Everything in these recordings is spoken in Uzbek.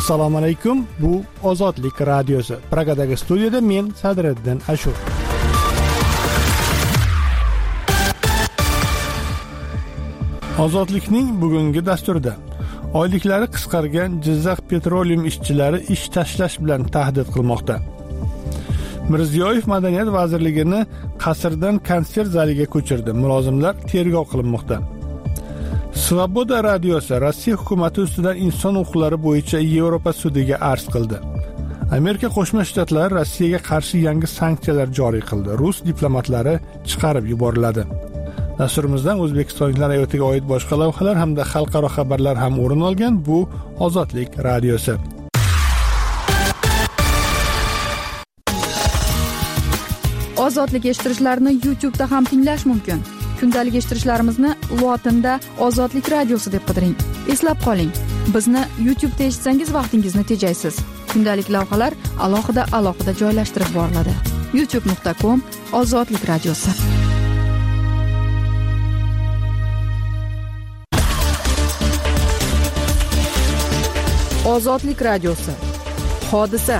Assalomu alaykum. Bu Ozodlik radiosi. Pragadagi studiyada men Sadriddin Ashur. Ozodlikning bugungi dasturida oyliklari qisqargan Jizzax petroleum ishchilari ish tashlash bilan tahdid qilmoqda. Mirziyoyev Madaniyat vazirligini qasrdan konsert zaliga ko'chirdi. Mulozimlar tergov qilinmoqda. Svoboda radiosi Rossiya hukumati ustidan inson huquqlari bo'yicha Yevropa sudiga arz qildi. Amerika Qo'shma Shtatlari Rossiyaga qarshi yangi sanksiyalar joriy qildi. Rus diplomatlari chiqarib yuboriladi. Dasturimizdan O'zbekistonliklar hayotiga oid boshqa lavhalar hamda xalqaro xabarlar ham o'rin olgan. Bu Ozodlik radiosi. Ozodlik eshittirishlarni YouTube'da ham tinglash mumkin. Kundalik eshittirishlarimizni lotinda Ozodlik radiosi deb qidiring. Eslab qoling, bizni YouTube'da eshitsangiz vaqtingizni tejaysiz. Kundalik lavhalar alohida joylashtirib boriladi. youtube.com/Ozodlik radiosi. Ozodlik radiosi. Hodisa.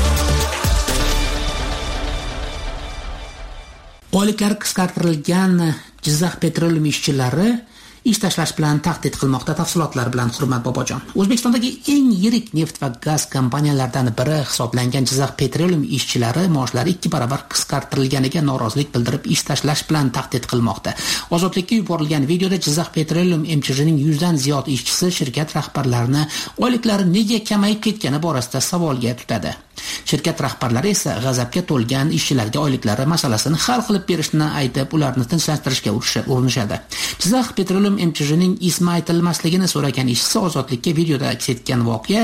Oyliklari qisqartirilgan Jizzax petroleum ishchilari ish tashlash bilan tahdid qilmoqda. Tafsilotlar bilan Hurmat Bobojon. O'zbekistondagi eng yirik neft va gaz kompaniyalaridan biri hisoblangan Jizzax petroleum ishchilari maoshlari 2 barobar qisqartirilganiga norozilik bildirib ish tashlash bilan tahdid qilmoqda. Ozodlikka yuborilgan videoda Jizzax petroleum MCH'ning 100 dan ziyod ishchisi shirkat rahbarlarini oyliklari nega kamayib ketgani borasida savolga tutadi. Shirkat rahbarlari esa g'azabga to'lgan ishchilarga oyliklari masalasini hal qilib berishni aytib, ularni tinchlantirishga urinishadi. Jizzax petroleum MCH'ning ismi aytilmasligini so'ragan ishchisi Ozodlikka videoda aks etgan voqea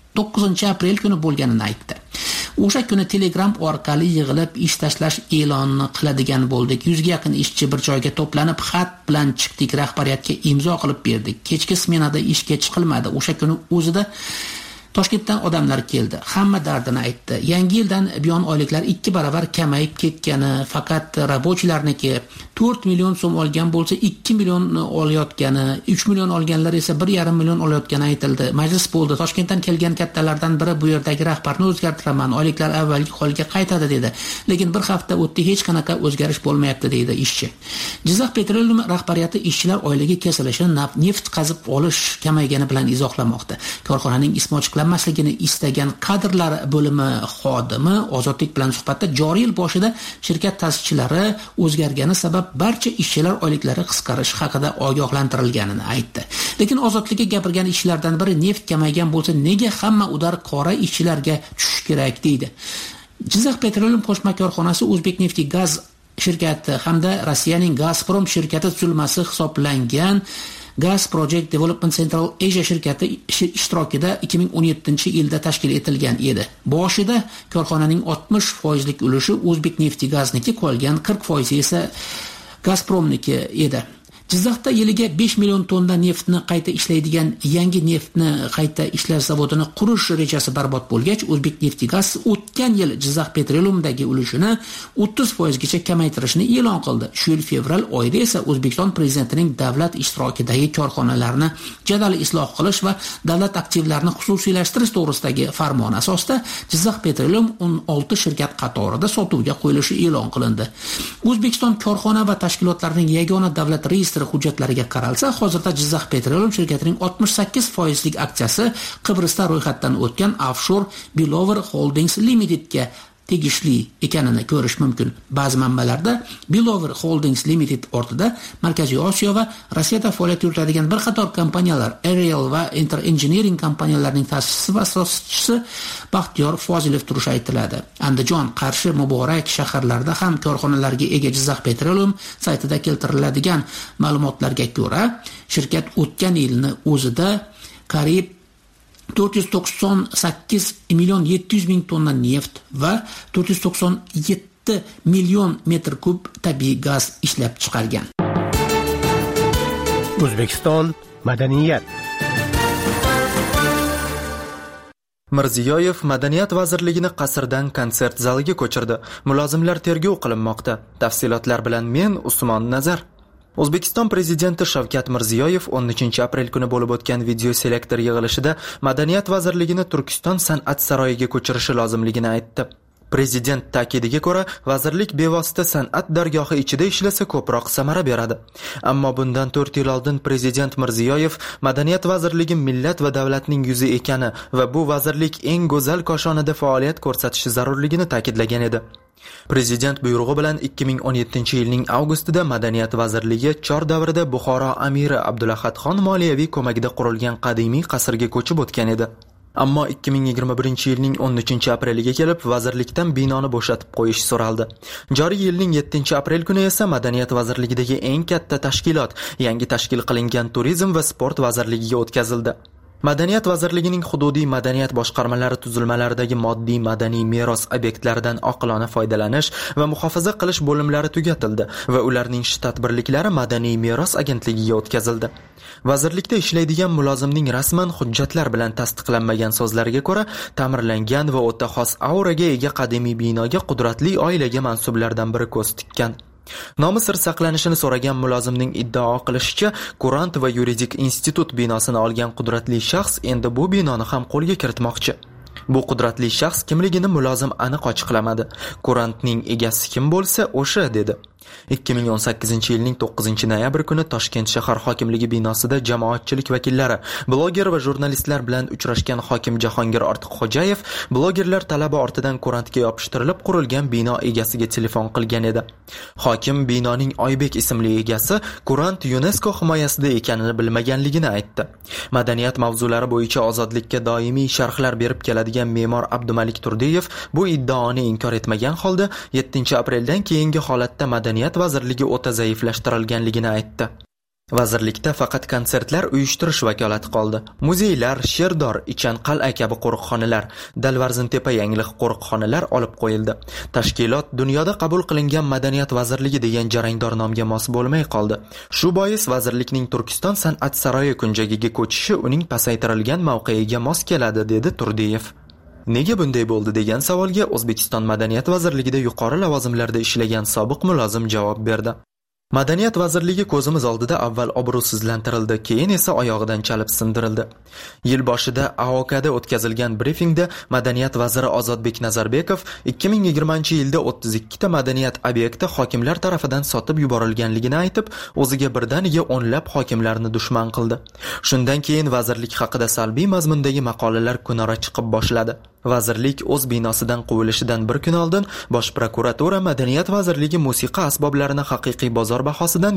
9-aprel kuni bo'lganini aytdi. O'sha kuni Telegram orqali yig'ilib ish tashlash e'lonni qiladigan bo'ldik. 100 ga yaqin ishchi bir joyga to'planib xat bilan chiqdik, rahbariyatga imzo qilib berdik. Kechki smenada ishga chiqilmadi. O'sha kuni o'zida Toshkentdan odamlar keldi. Hamma dardini aytdi. Yangi yildan buyon oyliklar 2 barobar kamayib ketgani, faqat rabochilarniki 4 million so'm olgan bo'lsa 2 million olayotgani, 3 million olganlar esa 1,5 million olayotgani aytildi. Majlis bo'ldi. Toshkentdan kelgan kattalardan biri bu yerdagi rahbarni o'zgartiraman, oyliklar avvalgi holiga qaytadi dedi. Lekin bir hafta o'tdi, hech qanaqa o'zgarish bo'lmayapti deydi ishchi. Jizzax petroleum rahbariyati ishchilar oyligi kesilishini neft qazib olish kamaygani bilan izohlamoqda. Korxonaning ismi ochiqlanmasligini istagan kadrlar bo'limi xodimi Ozodlik bilan suhbatda joriy yil boshida shirkat ta'sischilari o'zgargani sabab barcha ishchilar oyliklari qisqarish haqida ogohlantirilganini aytdi. Lekin Ozodlikka gapirgan ishchilardan biri neft kamaygan bo'lsa nega hamma udar qora ishchilarga tushish kerak deydi. Jizzax petroleum qo'shma korxonasi O'zbekneftgaz shirkati hamda Rossiyaning Gazprom shirkati tuzilmasi hisoblangan Gas Project Development Central Asia shirkati ishtirokida 2017-yilda tashkil etilgan edi. Boshida korxonaning 60% ulushi O'zbekneftgazniki, qolgan 40% esa Gazpromniki edi. Jizzaxda yiliga 5 million tonna neftni qayta ishlaydigan yangi neftni qayta ishlash zavodini qurish rejasi barbod bo'lgach, O'zbekneftgaz o'tgan yil Jizzax petroleumdagi ulushini 30% gacha kamaytirishni e'lon qildi. Shu yil fevral oyida esa O'zbekiston prezidentining davlat ishtirokidagi korxonalarni jadal isloh qilish va davlat aktivlarini xususiylashtirish to'g'risidagi farmon asosida Jizzax petroleum 16 shirkat qatorida sotuvga qo'yilishi e'lon qilindi. O'zbekiston korxona va tashkilotlarining yagona davlat reyestri hujjatlariga qaralsa, hozirda Jizzax petroleum shirkatining 68% aksiyasi Qibrosda ro'yxatdan o'tgan Offshore Bilover Holdings Limitedga tegishli ekanini ko'rish mumkin. Ba'zi manbalarda Bilover Holdings Limited ortida Markaziy Osiyo va Rossiyada faoliyat yuritadigan bir qator kompaniyalar, Aerial va Enter Engineering kompaniyalarining ta'sischisi va asoschisi Baxtiyor Fozilov turishi aytiladi. Andijon, Qarshi, Muborak shaharlarida ham korxonalarga ega Jizzax petroleum saytida keltiriladigan ma'lumotlarga ko'ra, shirkat o'tgan yilni o'zida qariyb 498 million 700 ming tonna neft va 497 million metr kub tabiiy gaz ishlab chiqargan. O'zbekiston madaniyat. Mirziyoyev Madaniyat vazirligini qasrdan konsert zaliga ko'chirdi. Mulozimlar tergov qilinmoqda. Tafsilotlar bilan men Usmon Nazar. O'zbekiston prezidenti Shavkat Mirziyoyev 13 aprel kuni bo'lib o'tgan video selektor yig'ilishida Madaniyat vazirligini Turkiston san'at saroyiga ko'chirishi lozimligini aytdi. Prezident ta'kidiga ko'ra, vazirlik bevosita san'at dargohi ichida ishlasa ko'proq samara beradi. Ammo bundan 4 yil oldin prezident Mirziyoyev Madaniyat vazirligi millat va davlatning yuzi ekani va bu vazirlik eng go'zal koshonida faoliyat ko'rsatishi zarurligini ta'kidlagan edi. Prezident buyrug'i bilan 2017-yilning avgustida Madaniyat vazirligi chor davrida Buxoro amiri Abdulahadxon moliyaviy ko'magida qurilgan qadimiy qasrga ko'chib o'tgan edi. Ammo 2021-yilning 13 apreliga kelib vazirlikdan binoni bo'shatib qo'yish so'raldi. Joriy yilning 7-aprel kuni esa Madaniyat vazirligidagi eng katta tashkilot, yangi tashkil qilingan Turizm va sport vazirligiga o'tkazildi. Madaniyat vazirligining hududiy madaniyat boshqarmalari tuzilmalaridagi moddiy madaniy meros obyektlaridan oqilona foydalanish va muhofaza qilish bo'limlari tugatildi va ularning shtat birliklari madaniy meros agentligiga o'tkazildi. Vazirlikda ishlaydigan mulozimning rasman hujjatlar bilan tasdiqlanmagan so'zlariga ko'ra, ta'mirlangan va o'ta xos auraga ega qadimiy binoga qudratli oilaga mansublardan biri ko'z tikkan. Nomi sir saqlanishini so'ragan mulozimning iddao qilishicha, Kurant va yuridik institut binosini olgan qudratli shaxs endi bu binoni ham qo'lga kiritmoqchi. Bu qudratli shaxs kimligini mulozim aniq ochiqlamadi. Kurantning egasi kim bo'lsa, o'sha dedi. 2018-yilning 9-noyabr kuni Toshkent shahar hokimligi binosida jamoatchilik vakillari, bloger va jurnalistlar bilan uchrashgan hokim Jahongir Ortiqxo'jayev blogerlar talabi ortidan kurantga yopishtirilib qurilgan bino egasiga telefon qilgan edi. Hokim binoning Oybek ismli egasi kurant UNESCO himoyasida ekanini bilmaganligini aytdi. Madaniyat mavzulari bo'yicha ozodlikka doimiy sharhlar berib keladigan me'mor Abdumalik Turdiyev bu iddaoni inkor etmagan holda 7-apreldan keyingi holatda Madaniyat vazirligi o'ta zaiflashtirilganligini aytdi. Vazirlikda faqat konsertlar uyushtirish vakolati qoldi. Muzeylar, Sherdor, Ichanqal'a kabi qo'riqxonalar, Dalvarzintepa yangilik qo'riqxonalar olib qo'yildi. Tashkilot dunyoda qabul qilingan Madaniyat vazirligi degan jarangdor nomga mos bo'lmay qoldi. Shu bois vazirlikning Turkiston san'at saroyi kunjagiga ko'chishi uning pasaytirilgan mavqeiga mos keladi, dedi Turdiyev. Nega bunday bo'ldi degan savolga O'zbekiston Madaniyat vazirligida yuqori lavozimlarda ishlagan sobiq mulozim javob berdi. Madaniyat vazirligi ko'zimiz oldida avval obro'sizlantirildi, keyin esa oyog'idan chalib sindirildi. Yil boshida AOKda o'tkazilgan brifingda Madaniyat vaziri Ozodbek Nazarbekov 2020-yilda 32 ta madaniyat obyekti hokimlar tarafidan sotib yuborilganligini aytib, o'ziga birdaniga o'nlab hokimlarni dushman qildi. Shundan keyin vazirlik haqida salbiy mazmundagi maqolalar kunora chiqib boshladi. Vazirlik o'z binosidan quvilishidan bir kun oldin Bosh prokuratura Madaniyat vazirligi musiqa asboblarini haqiqiy bozor bahosidan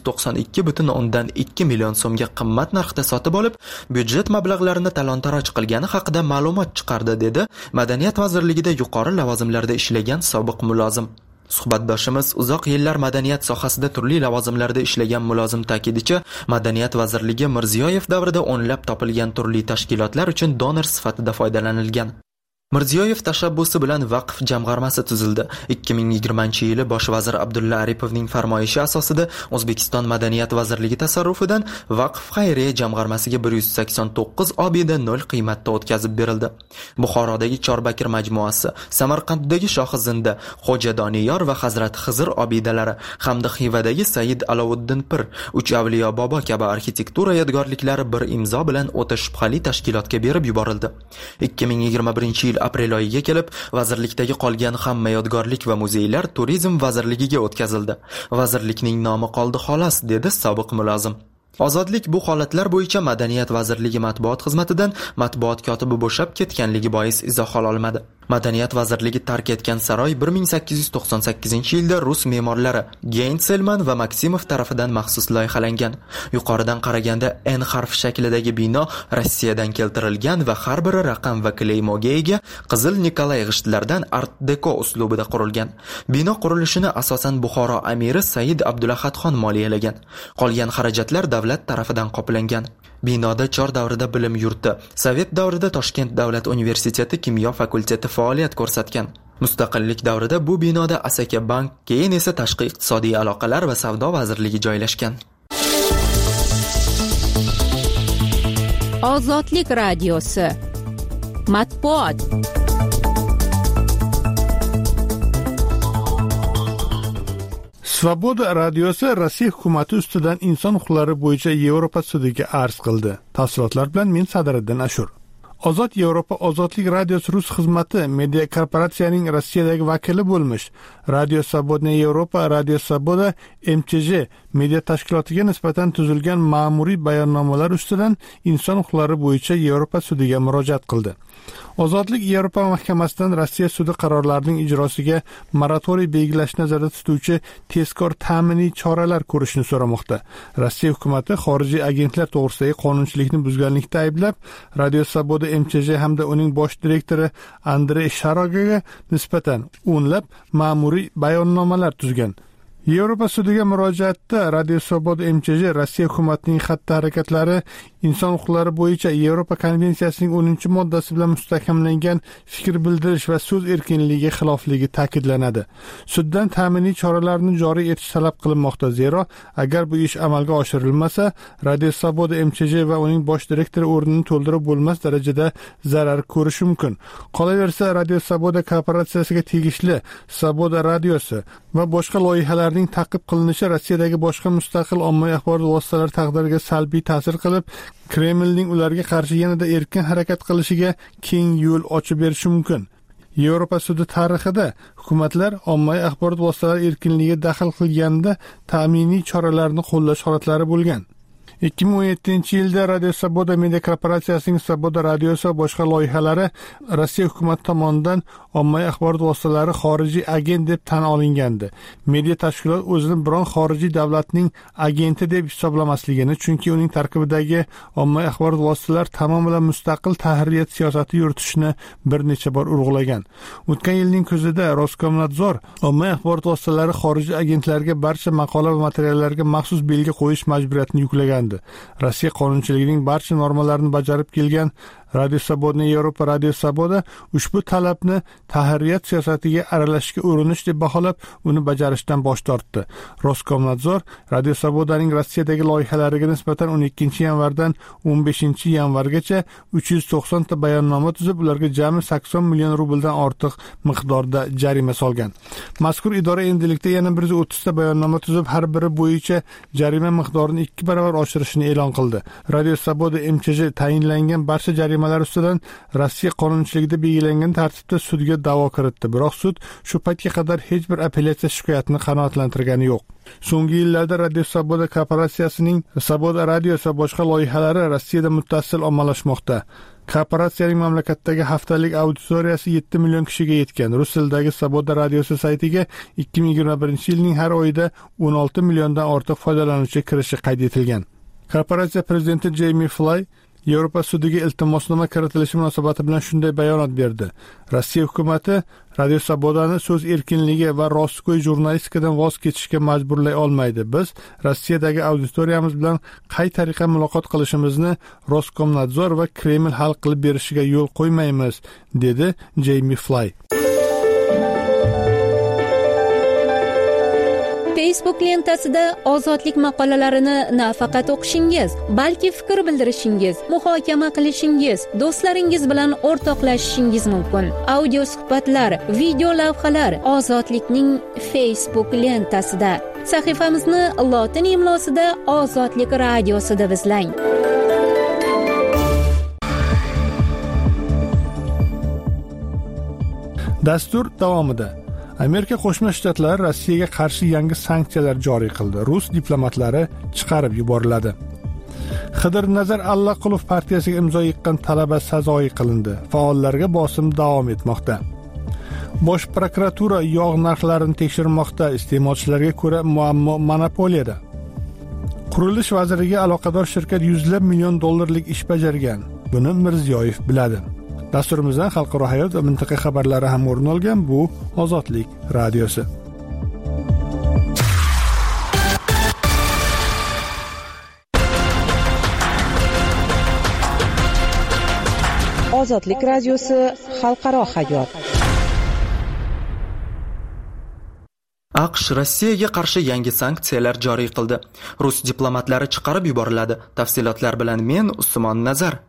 792,2 million so'mga qimmat narxda sotib olib, byudjet mablag'larini talon-taroj qilgani haqida ma'lumot chiqardi, dedi Madaniyat vazirligida yuqori lavozimlarda ishlagan sobiq mulozim. Suhbatdoshimiz uzoq yillar madaniyat sohasida turli lavozimlarda ishlagan mulozim ta'kidicha, Madaniyat vazirligi Mirziyoyev davrida o'nlab topilgan turli tashkilotlar uchun donor sifatida foydalanilgan. Mirziyoyev tashabbusi bilan vaqf jamg'armasi tuzildi. 2020-yili bosh vazir Abdulla Aripovning farmoyishi asosida O'zbekiston Madaniyat vazirligi tasarrufidan vaqf xayriya jamg'armasiga 189 obida 0 qiymatda o'tkazib berildi. Buxorodagi Chorbakir majmuasi, Samarqanddagi Shohizinda, Xo'ja Doniyor va Hazrat Xizr obidalari hamda Xivadagi Said Alovuddin Pir, Uch Avliyo Bobo kabi arxitektura yodgorliklari bir imzo bilan o'ta shubhali tashkilotga berib yuborildi. 2021-yil aprel oyiga kelib, vazirlikdagi qolgan hamma yodgorlik va muzeylar Turizm vazirligiga o'tkazildi. Vazirlikning nomi qoldi xolos, dedi sobiq mulozim. Ozodlik bu holatlar bo'yicha Madaniyat vazirligi matbuot xizmatidan matbuot kotibi bo'shab ketganligi bois izoh ola olmadi. Madaniyat vazirligi tark etgan saroy 1898-yilda rus me'morlari Geynselman va Maksimov tarafidan maxsus loyihalangan. Yuqoridan qaraganda N harf shaklidagi bino Rossiyadan keltirilgan va har biri raqam va kleymoga ega qizil Nikolay g'ishtlardan Art Deco uslubida qurilgan. Bino qurilishini asosan Buxoro amiri Said Abdulahadxon moliyalagan. Qolgan xarajatlar davlat tarafidan qoplangan. Binoda chor davrida bilim yurti, Sovet davrida Toshkent davlat universiteti kimyo fakulteti faoliyat ko'rsatgan. Mustaqillik davrida bu binoda Asaka bank, keyin esa tashqi iqtisodiy aloqalar va savdo vazirligi joylashgan. Ozodlik radiosi. Matbuot. Svoboda radiosi Rossiya hukumati ustidan inson huquqlari bo'yicha Yevropa sudiga arz qildi. Tafsilotlar bilan men Sadriddin Ashur. Ozod Yevropa ozodlik radiosi rus xizmati media korporatsiyaning Rossiyadagi vakili bo'lmish Radio Svobodniy Yevropa Radio Svoboda MCJ media tashkilotiga nisbatan tuzilgan ma'muriy bayonnomalar ustidan inson huquqlari bo'yicha Yevropa sudiga murojaat qildi. Ozodlik Yevropa mahkamasidan Rossiya sudi qarorlarining ijrosiga moratoriy belgilashni nazarda tutuvchi tezkor ta'miniy choralar ko'rishni so'ramoqda. Rossiya hukumati xorijiy agentlar to'g'risidagi qonunchilikni buzganlikda ayblab, Radio Svoboda MCJ hamda uning bosh direktori Andrey Sharogaga nisbatan o'nlab ma'muriy bayonnomalar tuzgan. Yevropa sudiga murojaatda Radio Svoboda MCJ Rossiya hukumatining xatti-harakatlari inson huquqlari bo'yicha Yevropa konvensiyasining 10-moddasi bilan mustahkamlangan fikr bildirish va so'z erkinligiga xilofligi ta'kidlanadi. Suddan ta'miniy choralarni joriy etish talab qilinmoqda, zero agar bu ish amalga oshirilmasa, Radio Svoboda MCJ va uning bosh direktori o'rnini to'ldirib bo'lmas darajada zarar ko'rishi mumkin. Qolaversa, Radio Svoboda korporatsiyasiga tegishli Svoboda radiosi va boshqa loyihalarning ta'qib qilinishi Rossiyadagi boshqa mustaqil ommaviy axborot vositalari taqdiriga salbiy ta'sir qilib, Kremlning ularga qarshi yanada erkin harakat qilishiga keng yo'l ochib berishi mumkin. Yevropa sudi tarixida hukumatlar ommaviy axborot vositalari erkinligiga daxl qilganda ta'miniy choralarni qo'llash holatlari bo'lgan. 2017-yilda Radio Svoboda media korporatsiyasining Svoboda radiosi va boshqa loyihalari Rossiya hukumati tomonidan ommaviy axborot vositalari xorijiy agent deb tan olingandi. Media tashkilot o'zini biron xorijiy davlatning agenti deb hisoblamasligini, chunki uning tarkibidagi ommaviy axborot vositalari tamomila mustaqil tahririyat siyosati yuritishni bir necha bor urg'ulagan. O'tgan yilning kuzida Roskomnadzor ommaviy axborot vositalari xorijiy agentlarga barcha maqola va materiallarga maxsus belgi qo'yish majburiyatini yuklagan. Rossiya qonunchiligining barcha normalarini bajarib kelgan Radio Svobodniy Yevropa Radio Svoboda ushbu talabni tahririyat siyosatiga aralashishga urinish deb baholab, uni bajarishdan bosh tortdi. Roskomnadzor Radio Svobodaning Rossiyadagi loyihalariga nisbatan 12-yanvardan 15-yanvargacha 390 ta bayonnoma tuzib, ularga jami 80 million rubldan ortiq miqdorda jarima solgan. Mazkur idora endilikda yana 130 ta bayonnoma tuzib, har biri bo'yicha jarima miqdorini 2 barobar oshirishni e'lon qildi. Radio Svoboda MCJ tayinlangan barcha jarimalar ustidan Rossiya qonunchiligida belgilangan tartibda sudga da'vo kiritdi. Biroq sud shu paytga qadar hech bir apellyatsiya shikoyatini qanoatlantirgani yo'q. So'nggi yillarda Radio Svoboda korporatsiyasining Svoboda radiosi va boshqa loyihalari Rossiyada muttasil ommalashmoqda. Korporatsiyaning mamlakatdagi haftalik auditoriyasi 7 million kishiga yetgan. Rus tilidagi Svoboda radiosi saytiga 2021-yilning har oyida 16 milliondan ortiq foydalanuvchi kirishi qayd etilgan. Korporatsiya prezidenti Jamie Fly Yevropa sudiga iltimosnoma kiritilishi munosabati bilan shunday bayonot berdi. Rossiya hukumati Radio Svobodani so'z erkinligi va rostgo'y jurnalistikadan voz kechishga majburlay olmaydi. Biz Rossiyadagi auditoriyamiz bilan qay tariqa muloqot qilishimizni Roskomnadzor va Kreml hal qilib berishiga yo'l qo'ymaymiz, dedi Jamie Fly. Facebook lentasida ozodlik maqolalarini nafaqat o'qishingiz, balki fikr bildirishingiz, muhokama qilishingiz, do'stlaringiz bilan o'rtoqlashishingiz mumkin. Audio suhbatlar, video lavhalar Ozodlikning Facebook lentasida. Sahifamizni lotin imlosida Ozodlik radiosida izlang. Dastur davomida Amerika Qo'shma Shtatlari Rossiyaga qarshi yangi sanksiyalar joriy qildi. Rus diplomatlari chiqarib yuboriladi. Xidir Nazar Allaqulov partiyasiga imzo yiqqan talaba sazoyi qilindi. Faollarga bosim davom etmoqda. Bosh prokuratura yog' narxlarini tekshirmoqda. Iste'molchilarga ko'ra muammo monopoliyada. Qurilish vaziriga aloqador shirkat $100 million ish bajargan. Buni Mirziyoyev biladi. Dasturimizdan xalqaro hayot va mintaqa xabarlari ham o'rin olgan. Bu Ozodlik radiosi. Ozodlik radiosi xalqaro hayot. AQSh Rossiyaga qarshi yangi sanksiyalar joriy qildi. Rus diplomatlari chiqarib yuboriladi. Tafsilotlar bilan men Usmon Nazar.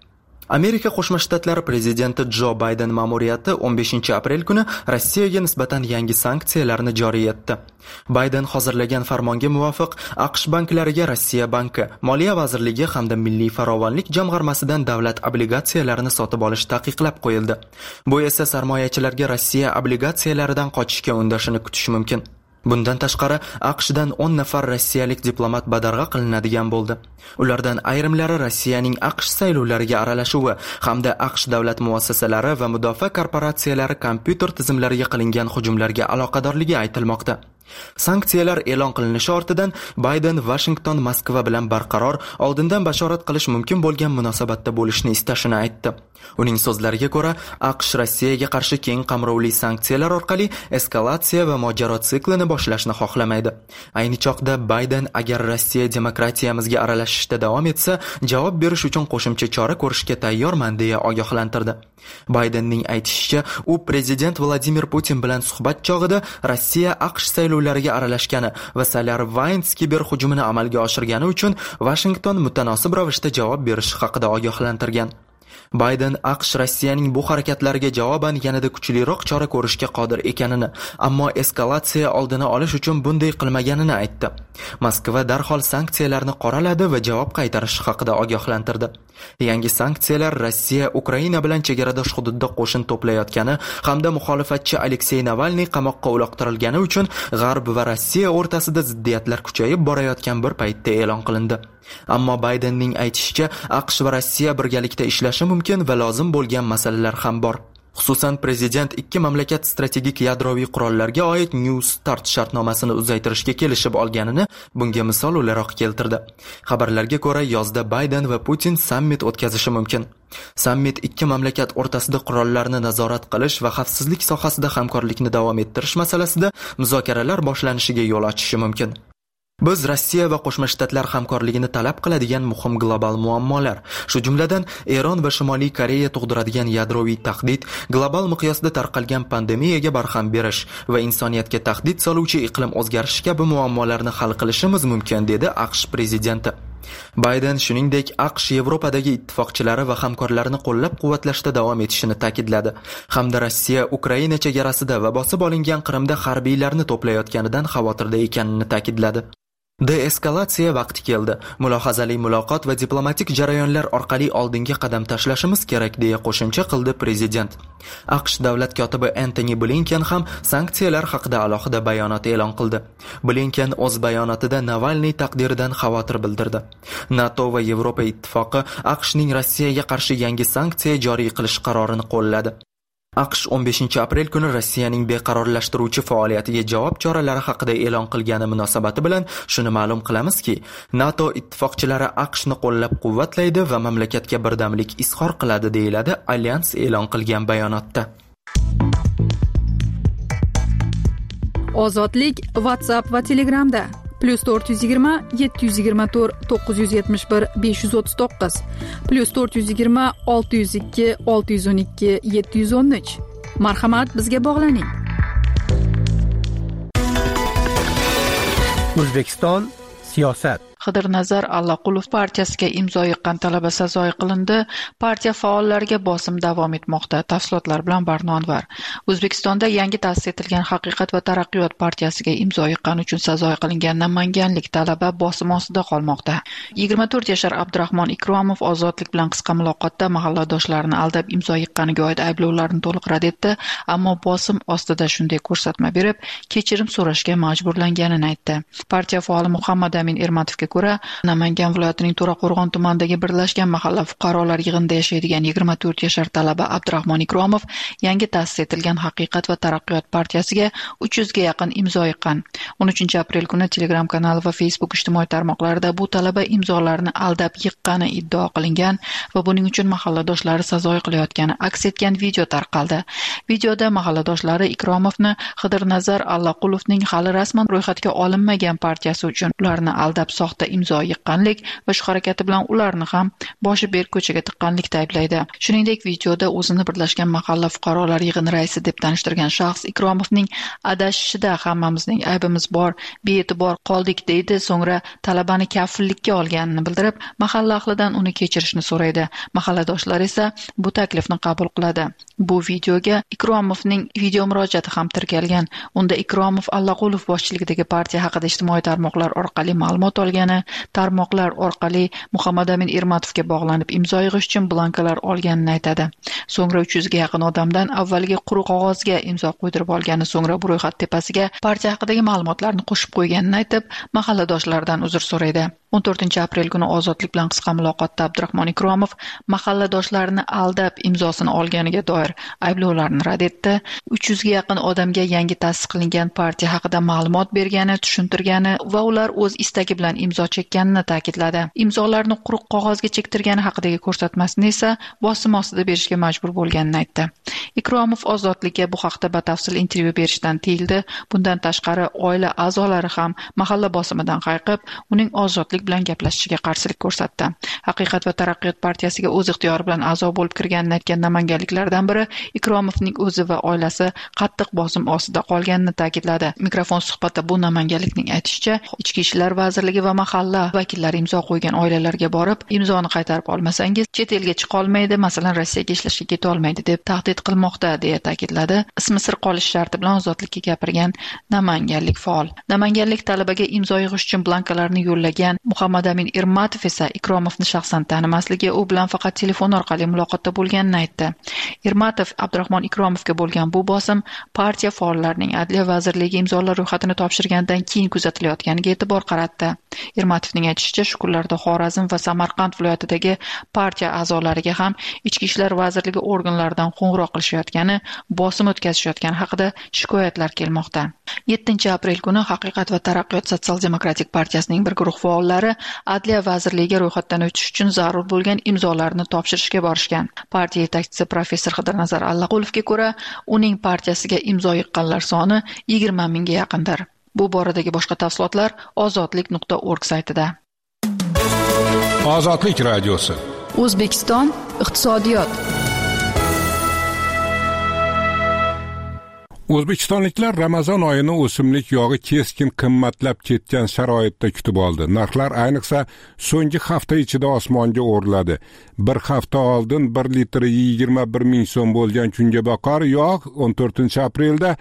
Amerika Qo'shma Shtatlari prezidenti Jo Bayden ma'muriyati 15 aprel kuni Rossiyaga nisbatan yangi sanksiyalarni joriy etdi. Bayden hozirlagan farmonga muvofiq AQSh banklariga Rossiya banki, Moliya vazirligi hamda Milliy farovonlik jamg'armasidan davlat obligatsiyalarini sotib olish taqiqlab qo'yildi. Bu esa sarmoyachilarga Rossiya obligatsiyalaridan qochishga undashini kutish mumkin. Bundan tashqari, AQShdan 10 nafar rossiyalik diplomat badarg'a qilinadigan bo'ldi. Ulardan ayrimlari Rossiyaning AQSh saylovlariga aralashuvi hamda AQSh davlat muassasalari va mudofaa korporatsiyalari kompyuter tizimlariga qilingan hujumlarga aloqadorligi aytilmoqda. Sanksiyalar e'lon qilinishi ortidan Bayden Washington Moskva bilan barqaror, oldindan bashorat qilish mumkin bo'lgan munosabatda bo'lishni istashini aytdi. Uning so'zlariga ko'ra, AQSh Rossiyaga qarshi keng qamrovli sanksiyalar orqali eskalatsiya va mojaro siklini boshlashni xohlamaydi. Ayni choqda Bayden agar Rossiya demokratiyamizga aralashishda davom etsa, javob berish uchun qo'shimcha chora ko'rishga tayyorman deya ogohlantirdi. Baydenning aytishicha, u prezident Vladimir Putin bilan suhbat chog'ida Rossiya AQSh saylovlariga aralashgani va SolarWinds kiber hujumini amalga oshirgani uchun Washington mutanosib ravishda javob berishi haqida ogohlantirgan. Bayden AQSh Rossiyaning bu harakatlariga javoban yanada kuchliroq chora ko'rishga qodir ekanini, ammo eskalatsiya oldini olish uchun bunday qilmaganini aytdi. Moskva darhol sanksiyalarni qoraladi va javob qaytarish haqida ogohlantirdi. Yangi sanksiyalar Rossiya Ukraina bilan chegaradosh hududda qo'shin to'playotgani hamda muxolifatchi Aleksey Navalniy qamoqqa uloqtirilgani uchun G'arb va Rossiya o'rtasida ziddiyatlar kuchayib borayotgan bir paytda e'lon qilindi. Ammo Baydenning aytishicha, AQSh va Rossiya birgalikda ishlashi mumkin va lozim bo'lgan masalalar ham bor. Xususan, prezident ikki mamlakat strategik yadroviy qurollarga oid New Start shartnomasini uzaytirishga kelishib olganini bunga misol o'laroq keltirdi. Xabarlarga ko'ra, yozda Bayden va Putin sammit o'tkazishi mumkin. Sammit ikki mamlakat o'rtasida qurollarni nazorat qilish va xavfsizlik sohasida hamkorlikni davom ettirish masalasida muzokaralar boshlanishiga yo'l ochishi mumkin. Biz Rossiya va Qo'shma Shtatlar hamkorligini talab qiladigan muhim global muammolar, shu jumladan Eron va Shimoliy Koreya tug'diradigan yadroviy tahdid, global miqyosda tarqalgan pandemiyaga barham berish va insoniyatga tahdid soluvchi iqlim o'zgarishi kabi muammolarni hal qilishimiz mumkin, dedi AQSh prezidenti. Bayden shuningdek AQSh Yevropadagi ittifoqchilari va hamkorlarini qo'llab-quvvatlashda davom etishini ta'kidladi, hamda Rossiya Ukraina chegarasida va bosib olingan Qrimda harbiylarni to'playotganidan xavotirda ekanini ta'kidladi. Deeskalatsiya vaqti keldi. Mulohazali muloqot va diplomatik jarayonlar orqali oldinga qadam tashlashimiz kerak, deya qo'shimcha qildi prezident. AQSh davlat kotibi Antony Blinken ham sanksiyalar haqida alohida bayonot e'lon qildi. Blinken o'z bayonotida Navalniy taqdiridan xavotir bildirdi. NATO va Yevropa ittifoqi AQShning Rossiyaga qarshi yangi sanksiya joriy qilish qarorini qo'lladi. AQSh 15 aprel kuni Rossiyaning beqarorlashtiruvchi faoliyatiga javob choralari haqida e'lon qilgani munosabati bilan shuni ma'lum qilamizki, NATO ittifoqchilari AQShni qo'llab-quvvatlaydi va mamlakatga birdamlik izhor qiladi, deyiladi alyans e'lon qilgan bayonotda. Ozodlik WhatsApp va Telegramda +420 724 971 539 +420 602 612 713. Marhamat, bizga bog'laning. O'zbekiston siyosat. Qidirnazar Allaqulov partiyasiga imzo yiqqan talaba sazoyi qilindi. Partiya faollariga bosim davom etmoqda. Tafsilotlar bilan Barno Anvar. O'zbekistonda yangi ta'sis etilgan Haqiqat va taraqqiyot partiyasiga imzo yiqqani uchun sazoyi qilingan namanganlik talaba bosim ostida qolmoqda. 24 yashar Abdurahmon Ikromov Ozodlik bilan qisqa muloqotda mahalladoshlarini aldab imzo yiqqaniga oid ayblovlarni to'liq rad etdi, ammo bosim ostida shunday ko'rsatma berib, kechirim so'rashga majburlanganini aytdi. Partiya faoli Muhammad Amin Ermatovga ko'ra, Namangan viloyatining To'raqo'rg'on tumanidagi birlashgan mahalla fuqarolar yig'inida yashaydigan 24 yashar talaba Abdurahmon Ikromov yangi ta'sis etilgan Haqiqat va taraqqiyot partiyasiga 300 ga yaqin imzo yiqqan. 13 aprel kuni Telegram kanali va Facebook ijtimoiy tarmoqlarida bu talaba imzolarni aldab yiqqani iddao qilingan va buning uchun mahalladoshlari sazoyi qilayotgani aks etgan video tarqaldi. Videoda mahalladoshlari Ikromovni Qidirnazar Allaqulovning hali rasman ro'yxatga olinmagan partiyasi uchun ularni aldab soxta tarmoqda imzo yiqqanlik va shu harakati bilan ularni ham boshi berk ko'chaga tiqqanlikda ayblaydi. Shuningdek, videoda o'zini Birlashgan mahalla fuqarolar yig'ini raisi deb tanishtirgan shaxs Ikromovning adashishida hammamizning aybimiz bor, bee'tibor qoldik deydi, so'ngra talabani kafillikka olganini bildirib, mahalla ahlidan uni kechirishni so'raydi. Mahalladoshlar esa bu taklifni qabul qiladi. Bu videoga Ikromovning video murojaati ham tirkalgan. Unda Ikromov Allaqulov boshchiligidagi partiya haqida ijtimoiy tarmoqlar orqali ma'lumot olgani, tarmoqlar orqali Muhammadamin Irmatovga bog'lanib imzo yig'ish uchun blankalar olganini aytadi. So'ngra 300 ga yaqin odamdan avvaliga quruq qog'ozga imzo qo'ydirib olgani, so'ngra bu ro'yxat tepasiga partiya haqidagi ma'lumotlarni qo'shib qo'yganini aytib, mahalladoshlardan uzr so'raydi. 14-aprel kuni Ozodlik bilan qisqa muloqotda Abdurahmon Ikromov mahalladoshlarini aldab imzosini olganiga doir ayblovlarni rad etdi. 300 ga yaqin odamga yangi ta'sis qilingan partiya haqida ma'lumot bergani, tushuntirgani va ular o'z istagi bilan imzo chekkanini ta'kidladi. Imzolarni quruq qog'ozga chektirgani haqidagi ko'rsatmasini esa bosim ostida berishga majbur bo'lganini aytdi. Ikromov Ozodlikka bu haqda batafsil intervyu berishdan tiyildi. Bundan tashqari oila a'zolari ham mahalla bosimidan qayqib, uning Ozodlik bilan gaplashishiga qarshilik ko'rsatdi. Haqiqat va taraqqiyot partiyasiga o'z ixtiyori bilan a'zo bo'lib kirganini aytgan namanganliklardan biri Ikromovning o'zi va oilasi qattiq bosim ostida qolganini ta'kidladi. Mikrofon suhbatda bu namanganlikning aytishicha, Ichki ishlar vazirligi va mahalla vakillari imzo qo'ygan oilalarga borib, imzoni qaytarib olmasangiz chet elga chiqa olmaydi, masalan Rossiyaga ishlashga keta olmaydi deb tahdid qilmoqda, deya ta'kidladi. Ismi sir qolish sharti bilan Ozodlikka gapirgan namanganlik faol. Namanganlik talabaga imzo yig'ish uchun blankalarni yo'llagan Muhammadamin Irmatov esa Ikromovni shaxsan tanimasligi, u bilan faqat telefon orqali muloqotda bo'lganini aytdi. Irmatov Abdurahmon Ikromovga bo'lgan bu bosim partiya faollarining Adliya vazirligi imzolar ro'yxatini topshirgandan keyin kuzatilayotganiga e'tibor qaratdi. Irmatovning aytishicha, shu kunlarda Xorazm va Samarqand viloyatidagi partiya a'zolariga ham Ichki ishlar vazirligi organlaridan qo'ng'iroq qilishayotgani, bosim o'tkazishayotgani haqida shikoyatlar kelmoqda. 7-aprel kuni Haqiqat va taraqqiyot sotsial-demokratik partiyasining bir guruh faollari Adliya vazirligiga ro'yxatdan o'tish uchun zarur bo'lgan imzolarni topshirishga borishgan. Partiya yetakchisi professor Xidirnazar Allaqulovga ko'ra, uning partiyasiga imzo yiqqanlar soni 20 mingga yaqindir. Bu boradagi boshqa tafsilotlar ozodlik.org saytida. Ozodlik radiosi. O'zbekiston iqtisodiyot. O'zbekistonliklar Ramazon oyini o'simlik yog'i keskin qimmatlab ketgan sharoitda kutib oldi. Narxlar ayniqsa so'nggi hafta ichida osmonga o'rladi. Bir hafta oldin 1 litri 21 ming so'm bo'lgan kungaboqar yog' 14-aprelda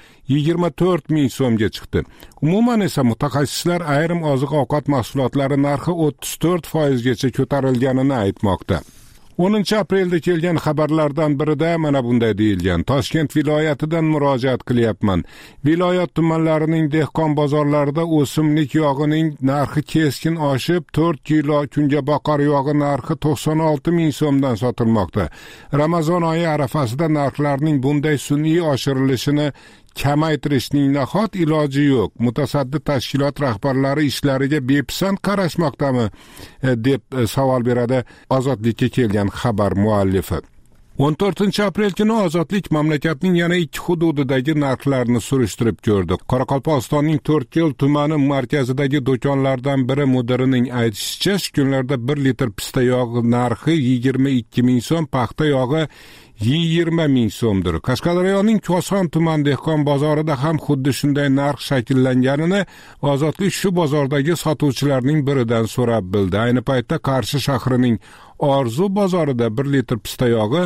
24 ming so'mga chiqdi. Umuman esa mutaxassislar ayrim oziq-ovqat mahsulotlari narxi 34% gacha ko'tarilganini aytmoqda. 10-aprelda kelgan xabarlardan birida mana bunday deyilgan: Toshkent viloyatidan murojaat qilyapman. Viloyat tumanlarining dehqon bozorlarida o'simlik yog'ining narxi keskin oshib, 4 kilo kungaboqar yog'i narxi 96 ming so'mdan sotilmoqda. Ramazon oyi arafasida narxlarning bunday sun'iy oshirilishini kamaytirishning nahot iloji yo'q. Mutasaddi tashkilot rahbarlari ishlariga bepisand qarashmoqdami deb savol beradi Ozodlikka kelgan xabar muallifi. 14-aprel kuni Ozodlik mamlakatning yana 2 hududidagi narxlarni surishtirib ko'rdi. Qoraqalpog'istonning To'rtko'l tumani markazidagi do'konlardan biri mudirining aytishicha, shu kunlarda 1 litr pista yog'i narxi 22 ming so'm, paxta yog'i 20 ming so'mdir. Qashqadaryoning Koson tuman dehqon bozorida ham xuddi shunday narx shakllanganini Ozodlik shu bozordagi sotuvchilarning biridan so'rab bildi. Ayni paytda Qarshi shahrining Orzu bozorida 1 litr pista yog'i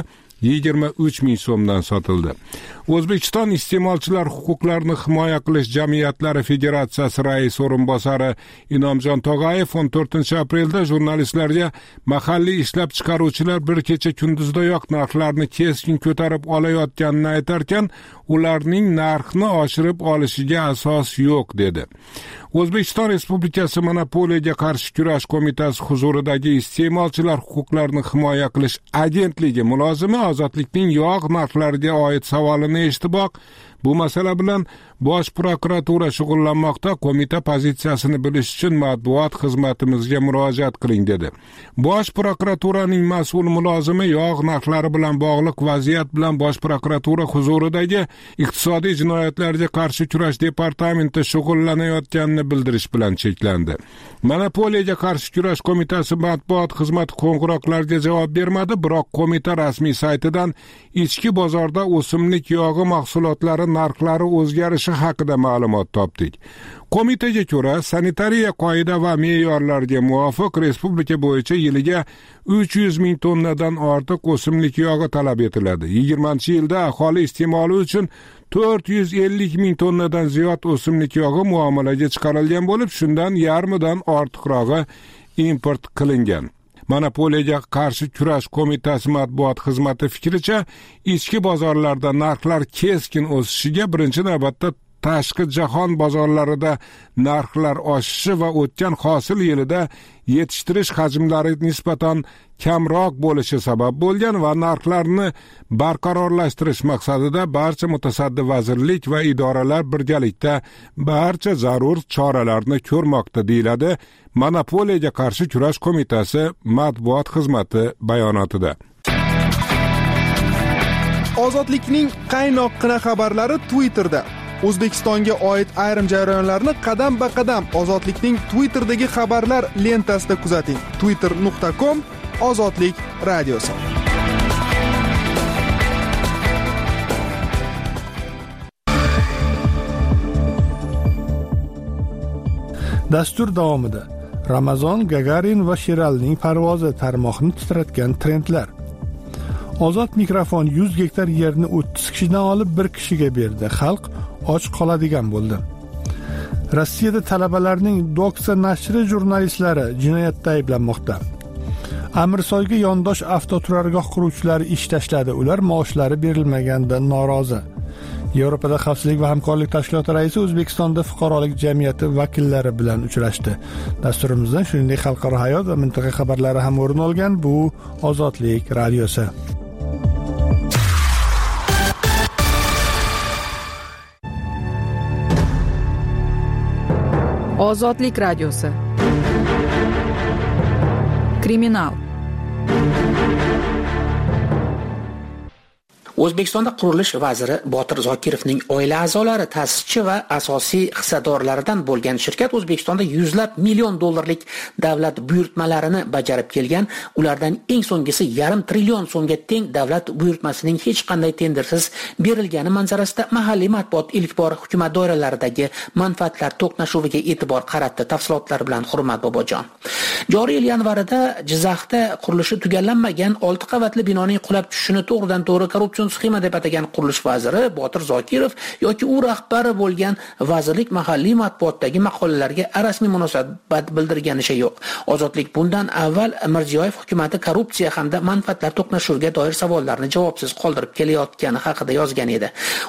23 ming so'mdan sotildi. O'zbekiston iste'molchilar huquqlarini himoya qilish jamiyatlari federatsiyasi rais o'rinbosari Inomjon Tog'ayev 14-aprelda jurnalistlarga mahalliy ishlab chiqaruvchilar bir kecha kunduzdayoq narxlarni keskin ko'tarib olayotganini aytarkan, ularning narxni oshirib olishiga asos yo'q dedi. O'zbekiston Respublikasi Monopoliyaga qarshi kurash qo'mitasi huzuridagi iste'molchilar huquqlarini himoya qilish agentligi mulozimi Ozodlikning yog' narxlariga oid savolini eshitiboq, Bu masala bilan Bosh prokuratura shug'ullanmoqda. Qo'mita pozitsiyasini bilish uchun matbuot xizmatimizga murojaat qiling dedi. Bosh prokuraturaning mas'ul mulozimi yog' narxlari bilan bog'liq vaziyat bilan Bosh prokuratura huzuridagi iqtisodiy jinoyatlarga qarshi kurash departamenti shug'ullanayotganini bildirish bilan cheklandi. Monopoliyaga qarshi kurash qo'mitasi matbuot xizmati qo'ng'iroqlarga javob bermadi, biroq qo'mita rasmiy saytidan ichki bozorda o'simlik yog'i mahsulotlari narxlari o'zgarishi haqida ma'lumot topdik. Qo'mitaga ko'ra, sanitariya qoida va me'yorlarga muvofiq respublika bo'yicha yiliga 300 ming tonnadan ortiq o'simlik yog'i talab etiladi. 20-yilda aholi iste'moli uchun 450 ming tonnadan ziyod o'simlik yog'i muomalaga chiqarilgan bo'lib, shundan yarmidan ortiqrog'i import qilingan. Monopoliyaga qarshi kurash qo'mitasi matbuot xizmati fikricha, ichki bozorlarda narxlar keskin o'sishiga birinchi navbatda tashqi jahon bozorlarida narxlar oshishi va o'tgan hosil yilida yetishtirish hajmlari nisbatan kamroq bo'lishi sabab bo'lgan va narxlarni barqarorlashtirish maqsadida barcha mutasaddi vazirlik va idoralar birgalikda barcha zarur choralarni ko'rmoqda, deyiladi Monopoliyaga qarshi kurash qo'mitasi matbuot xizmati bayonotida. Ozodlikning qaynoqqina xabarlari Twitterda. O'zbekistonga oid ayrim jarayonlarni qadam-ba-qadam Ozodlikning Twitter'dagi xabarlar lentasida kuzating. twitter.com Ozodlik radiosi. Dastur davomida Ramazon, Gagarin va Sheralining parvozi tarmoqni titratgan trendlar. Ozod mikrofon 100 gektar yerni 30 kishidan olib 1 kishiga berdi. Xalq och qoladigan bo'ldi. Rossiyada talabalarning Doxa nashri jurnalistlari jinoyatda ayblanmoqda. Amirsoyga yondosh avtoturargoh quruvchilari ish tashladi. Ular maoshlari berilmaganidan norozi. Yevropada xavfsizlik va hamkorlik tashkiloti raisi O'zbekistonda fuqarolik jamiyati vakillari bilan uchrashdi. Dasturimizdan shuningdek xalqaro hayot va mintaqa xabarlari ham o'rin olgan. Bu Ozodlik radiosi. Ozodlik radiosi. Kriminal. O'zbekistonda qurilish vaziri Botir Zokirovning oila a'zolari ta'sischi va asosiy hissadorlaridan bo'lgan shirkat O'zbekistonda yuzlab million dollarlik davlat buyurtmalarini bajarib kelgan. Ulardan eng so'nggisi $1,5 trillion so'mga teng davlat buyurtmasining hech qanday tendersiz berilgani manzarasida mahalliy matbuot ilk bor hukumat doiralaridagi manfaatlar to'qnashuviga e'tibor qaratdi. Tafsilotlar bilan Hurmat Bobojon. Joriy yil yanvarida Jizzaxda qurilishi tugallanmagan 6 qavatli binoning qulab tushishini to'g'ridan-to'g'ri korrupsion sxema deb atagan qurilish vaziri Botir Zokirov yoki u rahbari bo'lgan vazirlik mahalliy matbuotdagi maqolalarga rasmiy munosabat bildirganicha yo'q. Ozodlik bundan avval Mirziyoyev hukumatı korrupsiya hamda manfaatlar to'qnashuviga doir savollarni javobsiz qoldirib kelayotgani haqida yozgan edi.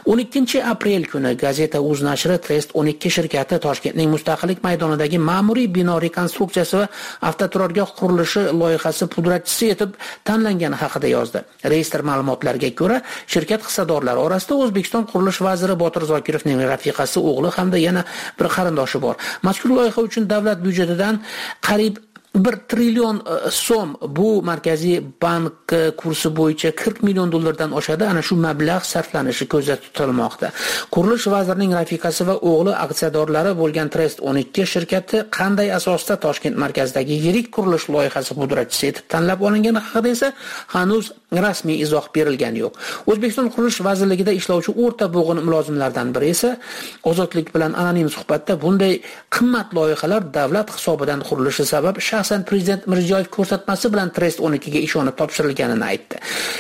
12-aprel kuni gazeta Uz nashri Trest 12 shirkati Toshkentning Mustaqillik maydonidagi ma'muriy bino rekonstruksiyasi va avtoturargoh qurilishi loyihasi pudratchisi etib tanlangani haqida yozdi. Reyestr ma'lumotlariga ko'ra, shirkat hissadorlari orasida O'zbekiston qurilish vaziri Botir Zokirovning rafiqasi, o'g'li hamda yana bir qarindoshi bor. Mazkur loyiha uchun davlat byudjetidan qariyb $1 trillion so'm, bu Markaziy bank kursi bo'yicha $40 million oshadi. Ana shu mablag' sarflanishi ko'zda tutilmoqda. Qurilish vazirining rafiqasi va o'g'li aksiyadorlari bo'lgan Trest 12 shirkati qanday asosda Toshkent markazidagi yirik qurilish loyihasi pudratchisi etib tanlab olingani haqida esa hanuz rasmiy izoh berilgani yo'q. O'zbekiston qurilish vazirligida ishlovchi o'rta bo'g'in mulozimlardan biri esa Ozodlik bilan anonim suhbatda bunday qimmat loyihalar davlat hisobidan qurilishi sabab shaxsan Prezident Mirziyoyev ko'rsatmasi bilan Trest 12 ga ishonib topshirilganini aytdi.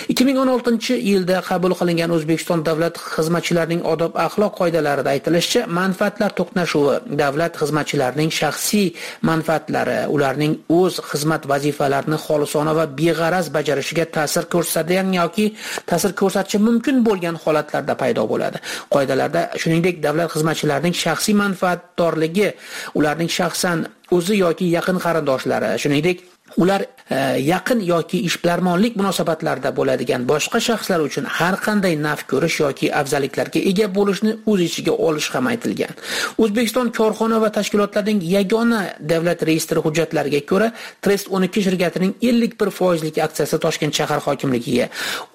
2016-yilda qabul qilingan O'zbekiston davlat xizmatchilarining odob axloq qoidalarida aytilishicha, manfaatlar to'qnashuvi davlat xizmatchilarining shaxsiy manfaatlari, ularning o'z xizmat vazifalarini xolisona va beg'araz bajarishiga ta'sir ko'rsatadigan yoki ta'sir ko'rsatishi mumkin bo'lgan holatlarda paydo bo'ladi. Qoidalarda shuningdek davlat xizmatchilarining shaxsiy manfaatdorligi, ularning shaxsan o'zi yoki yaqin qarindoshlari, shuningdek ular yaqin yoki ishbilarmonlik munosabatlarida bo'ladigan boshqa shaxslar uchun har qanday naf ko'rish yoki afzalliklarga ega bo'lishni o'z ichiga olish ham aytilgan. O'zbekiston korxona va tashkilotlarining yagona davlat reyestri hujjatlariga ko'ra, Trust 12 shirkatining 51% aksiyasi Toshkent shahar hokimligiga,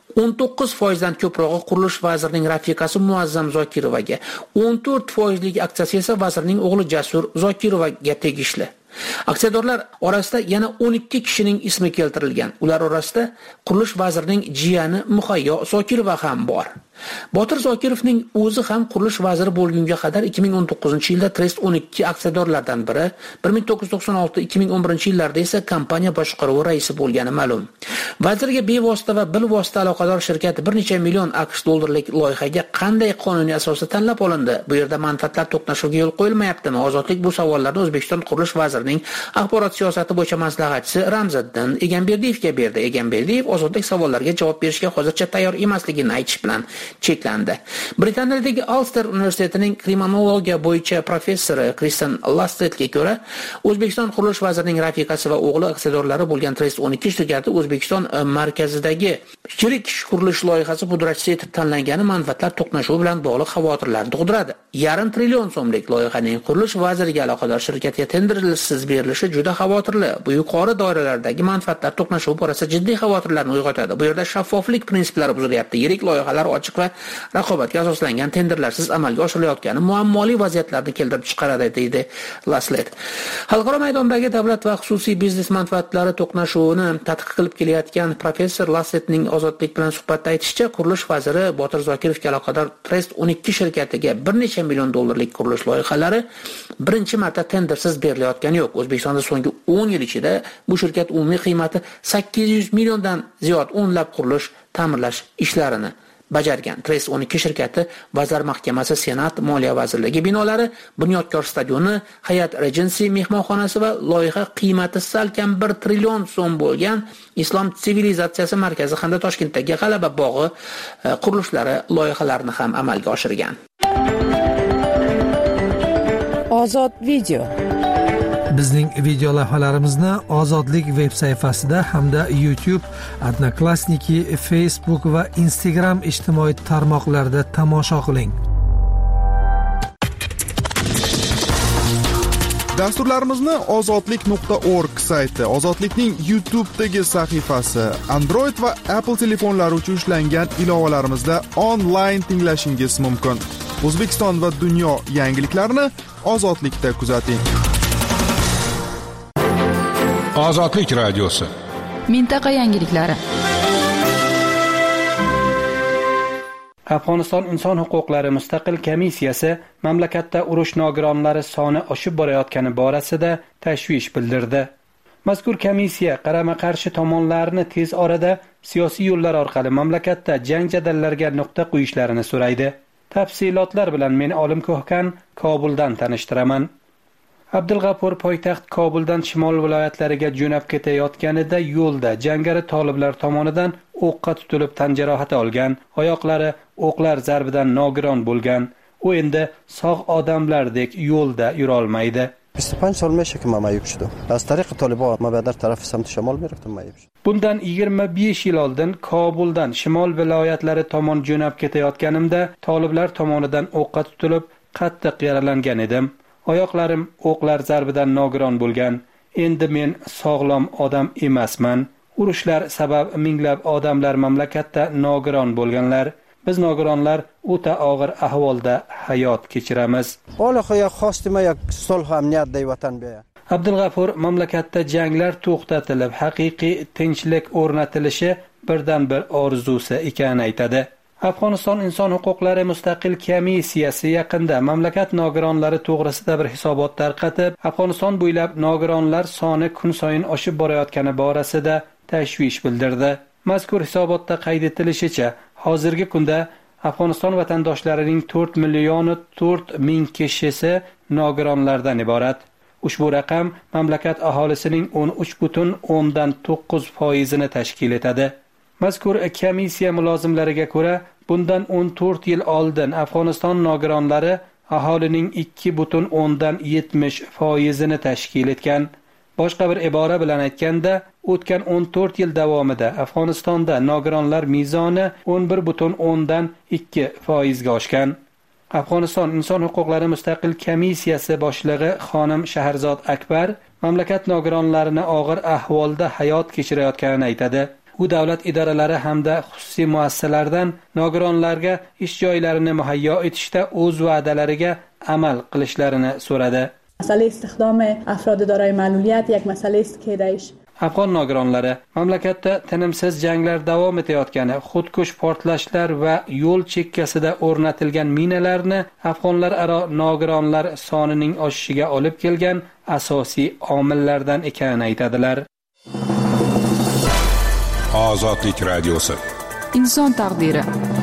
19% ko'prog'i qurilish vazirining rafiqasi Muazzam Zokirovaga, 14% aksiyasi esa vazirning o'g'li Jasur Zokirovaga tegishli. Aksiyadorlar orasida yana 12 kishining ismi keltirilgan. Ular orasida qurilish vazirining jiyani Muhayyo Zokirova ham bor. Botir Zokirovning o'zi ham qurilish vaziri bo'lgunga qadar 2019-yilda Trust 12 aksiyadorlardan biri, 1996-2011 yillarda esa kompaniya boshqaruvi raisi bo'lgani ma'lum. Vazirga bevosita va bilvosita aloqador shirkat bir necha million AQSh dollarlik loyihaga qanday qonuniy asosda tanlab olindi? Bu yerda manfaatlar to'qnashuviga yo'l qo'yilmayaptimi? Ozodlik bu savollarni O'zbekiston qurilish vazirining axborot siyosati bo'yicha maslahatchisi Ramziddin Egamberdiyevga berdi. Egamberdiyev ozodlik savollariga javob berishga hozircha tayyor emasligini aytish bilan cheklandi. Britaniyadagi Ulster universitetining kriminologiya bo'yicha professori Kristen Lastetga ko'ra, O'zbekiston qurilish vazirining rafiqasi va o'g'li aksiyadorlari bo'lgan Trust 12 shirkati O'zbekiston markazidagi yirik qurilish loyihasi pudratchisi etib tanlangani manfaatlar to'qnashuvi bilan bog'liq xavotirlarni tug'diradi. 1,5 trillion so'mlik loyihaning qurilish vaziriga aloqador shirkatga tendersiz berilishi juda xavotirli. Bu yuqori doiralardagi manfaatlar to'qnashuvi borasida jiddiy xavotirlarni uyg'otadi. Bu yerda shaffoflik prinsiplari buzilyapti. Yirik loyihalar ochiq va raqobatga asoslangan tenderlarsiz amalga oshirilayotgani muammoli vaziyatlarni keltirib chiqaradi, deydi Laslet. Xalqaro maydondagi davlat va xususiy biznes manfaatlari to'qnashuvini tadqiq qilib kelayotgan professor Lassetning Ozodlik bilan suhbatda aytishicha, qurilish vaziri Botir Zokirovga aloqador Trust 12 shirkatiga bir necha million dollarlik qurilish loyihalari birinchi marta tendersiz berilayotgani yo'q. O'zbekistonda so'nggi 10 yil ichida bu shirkat umumiy qiymati 800 milliondan ziyod o'nlab qurilish, ta'mirlash ishlarini bajargan. Trust 12 shirkati Vazirlar Mahkamasi, Senat, Moliya vazirligi binolari, Bunyodkor stadioni, Hayat Regency mehmonxonasi va loyiha qiymati salkam 1 trillion so'm bo'lgan Islom sivilizatsiyasi markazi hamda Toshkentdagi G'alaba bog'i qurilishlari loyihalarini ham amalga oshirgan. Ozod video. Bizning video lavhalarimizni Ozodlik veb sayfasida hamda YouTube, Odnoklassniki, Facebook va Instagram ijtimoiy tarmoqlarida tomosha qiling. Dasturlarimizni ozodlik.org sayti, Ozodlikning YouTube'dagi sahifasi, Android va Apple telefonlari uchun ishlangan ilovalarimizda onlayn tinglashingiz mumkin. O'zbekiston va dunyo yangiliklarini Ozodlikda kuzating. Ozodlik radiosi. Mintaqa yangiliklari. Afg'oniston inson huquqlari mustaqil komissiyasi mamlakatda urush nogironlari soni oshib borayotgani borasida tashvish bildirdi. Mazkur komissiya qarama-qarshi tomonlarni tez orada siyosiy yo'llar orqali mamlakatda jang jadallarga nuqta qo'yishlarini so'raydi. Tafsilotlar bilan men Olim Ko'hkan Kobuldan tanishtiraman. Abdulg'afur poytaxt Kobuldan shimol viloyatlariga jo'nab ketayotganida yo'lda jangari toliblar tomonidan o'qqa tutilib tan jarohati olgan, oyoqlari o'qlar zarbidan nogiron bo'lgan. U endi sog' odamlardek yo'lda yura olmaydi. 25 سال میشه که من معیوب شدم. از طریق طالبان ما به در طرف سمت شمال میرفتم معیوب شدم. Bundan 25 yil oldin Kobuldan shimol viloyatlari tomon jo'nab ketayotganimda toliblar tomonidan o'qqa tutilib qattiq yaralangan edim. Oyoqlarim o'qlar zarbidan nogiron bo'lgan. Endi men sog'lom odam emasman. Urushlar sabab minglab odamlar mamlakatda nogiron bo'lganlar. Biz nogironlar o'ta og'ir ahvolda hayot kechiramiz. Abdulg'afur mamlakatda janglar to'xtatilib, haqiqiy tinchlik o'rnatilishi birdan bir orzusi ekanini aytadi. Afg'oniston inson huquqlari mustaqil komissiyasi yaqinda mamlakat nogironlari to'g'risida bir hisobot tarqatib, Afg'oniston bo'ylab nogironlar soni kun sayin oshib borayotgani borasida tashvish bildirdi. Mazkur hisobotda qayd etilishicha, hozirgi kunda Afg'oniston vatandoshlarining 4,4 kishisi nogironlardan iborat. Ushbu raqam mamlakat aholisining 13,9% tashkil etadi. Mazkur komissiya mulozimlariga ko'ra, bundan 14 yil oldin Afg'oniston nogironlari aholining 2,70% tashkil etgan. Boshqa bir ibora bilan aytganda, o'tgan 14 yil davomida Afg'onistonda nogironlar mezoni 11,2% ga oshgan. Afg'oniston Inson huquqlari mustaqil komissiyasi boshlig'i xonim Shahrzod Akbar mamlakat nogironlarini og'ir ahvolda hayot kechirayotganini aytadi. U davlat idoralari hamda xususiy muassasalardan nogironlarga ish joylarini muhayyo etishda o'z va'dalariga amal qilishlarini so'radi. مسئله استخدام افراد دارای معلولیت یک مسئله است که درش Afg'on nogironlari mamlakatda tinimsiz janglar davom etayotgani, xudkush portlashlar va yo'l chekkasida o'rnatilgan minalarni afg'onlar aro nogironlar sonining oshishiga olib kelgan asosiy omillardan ekanini aytadilar. Ozodlik radiosi. Inson taqdiri.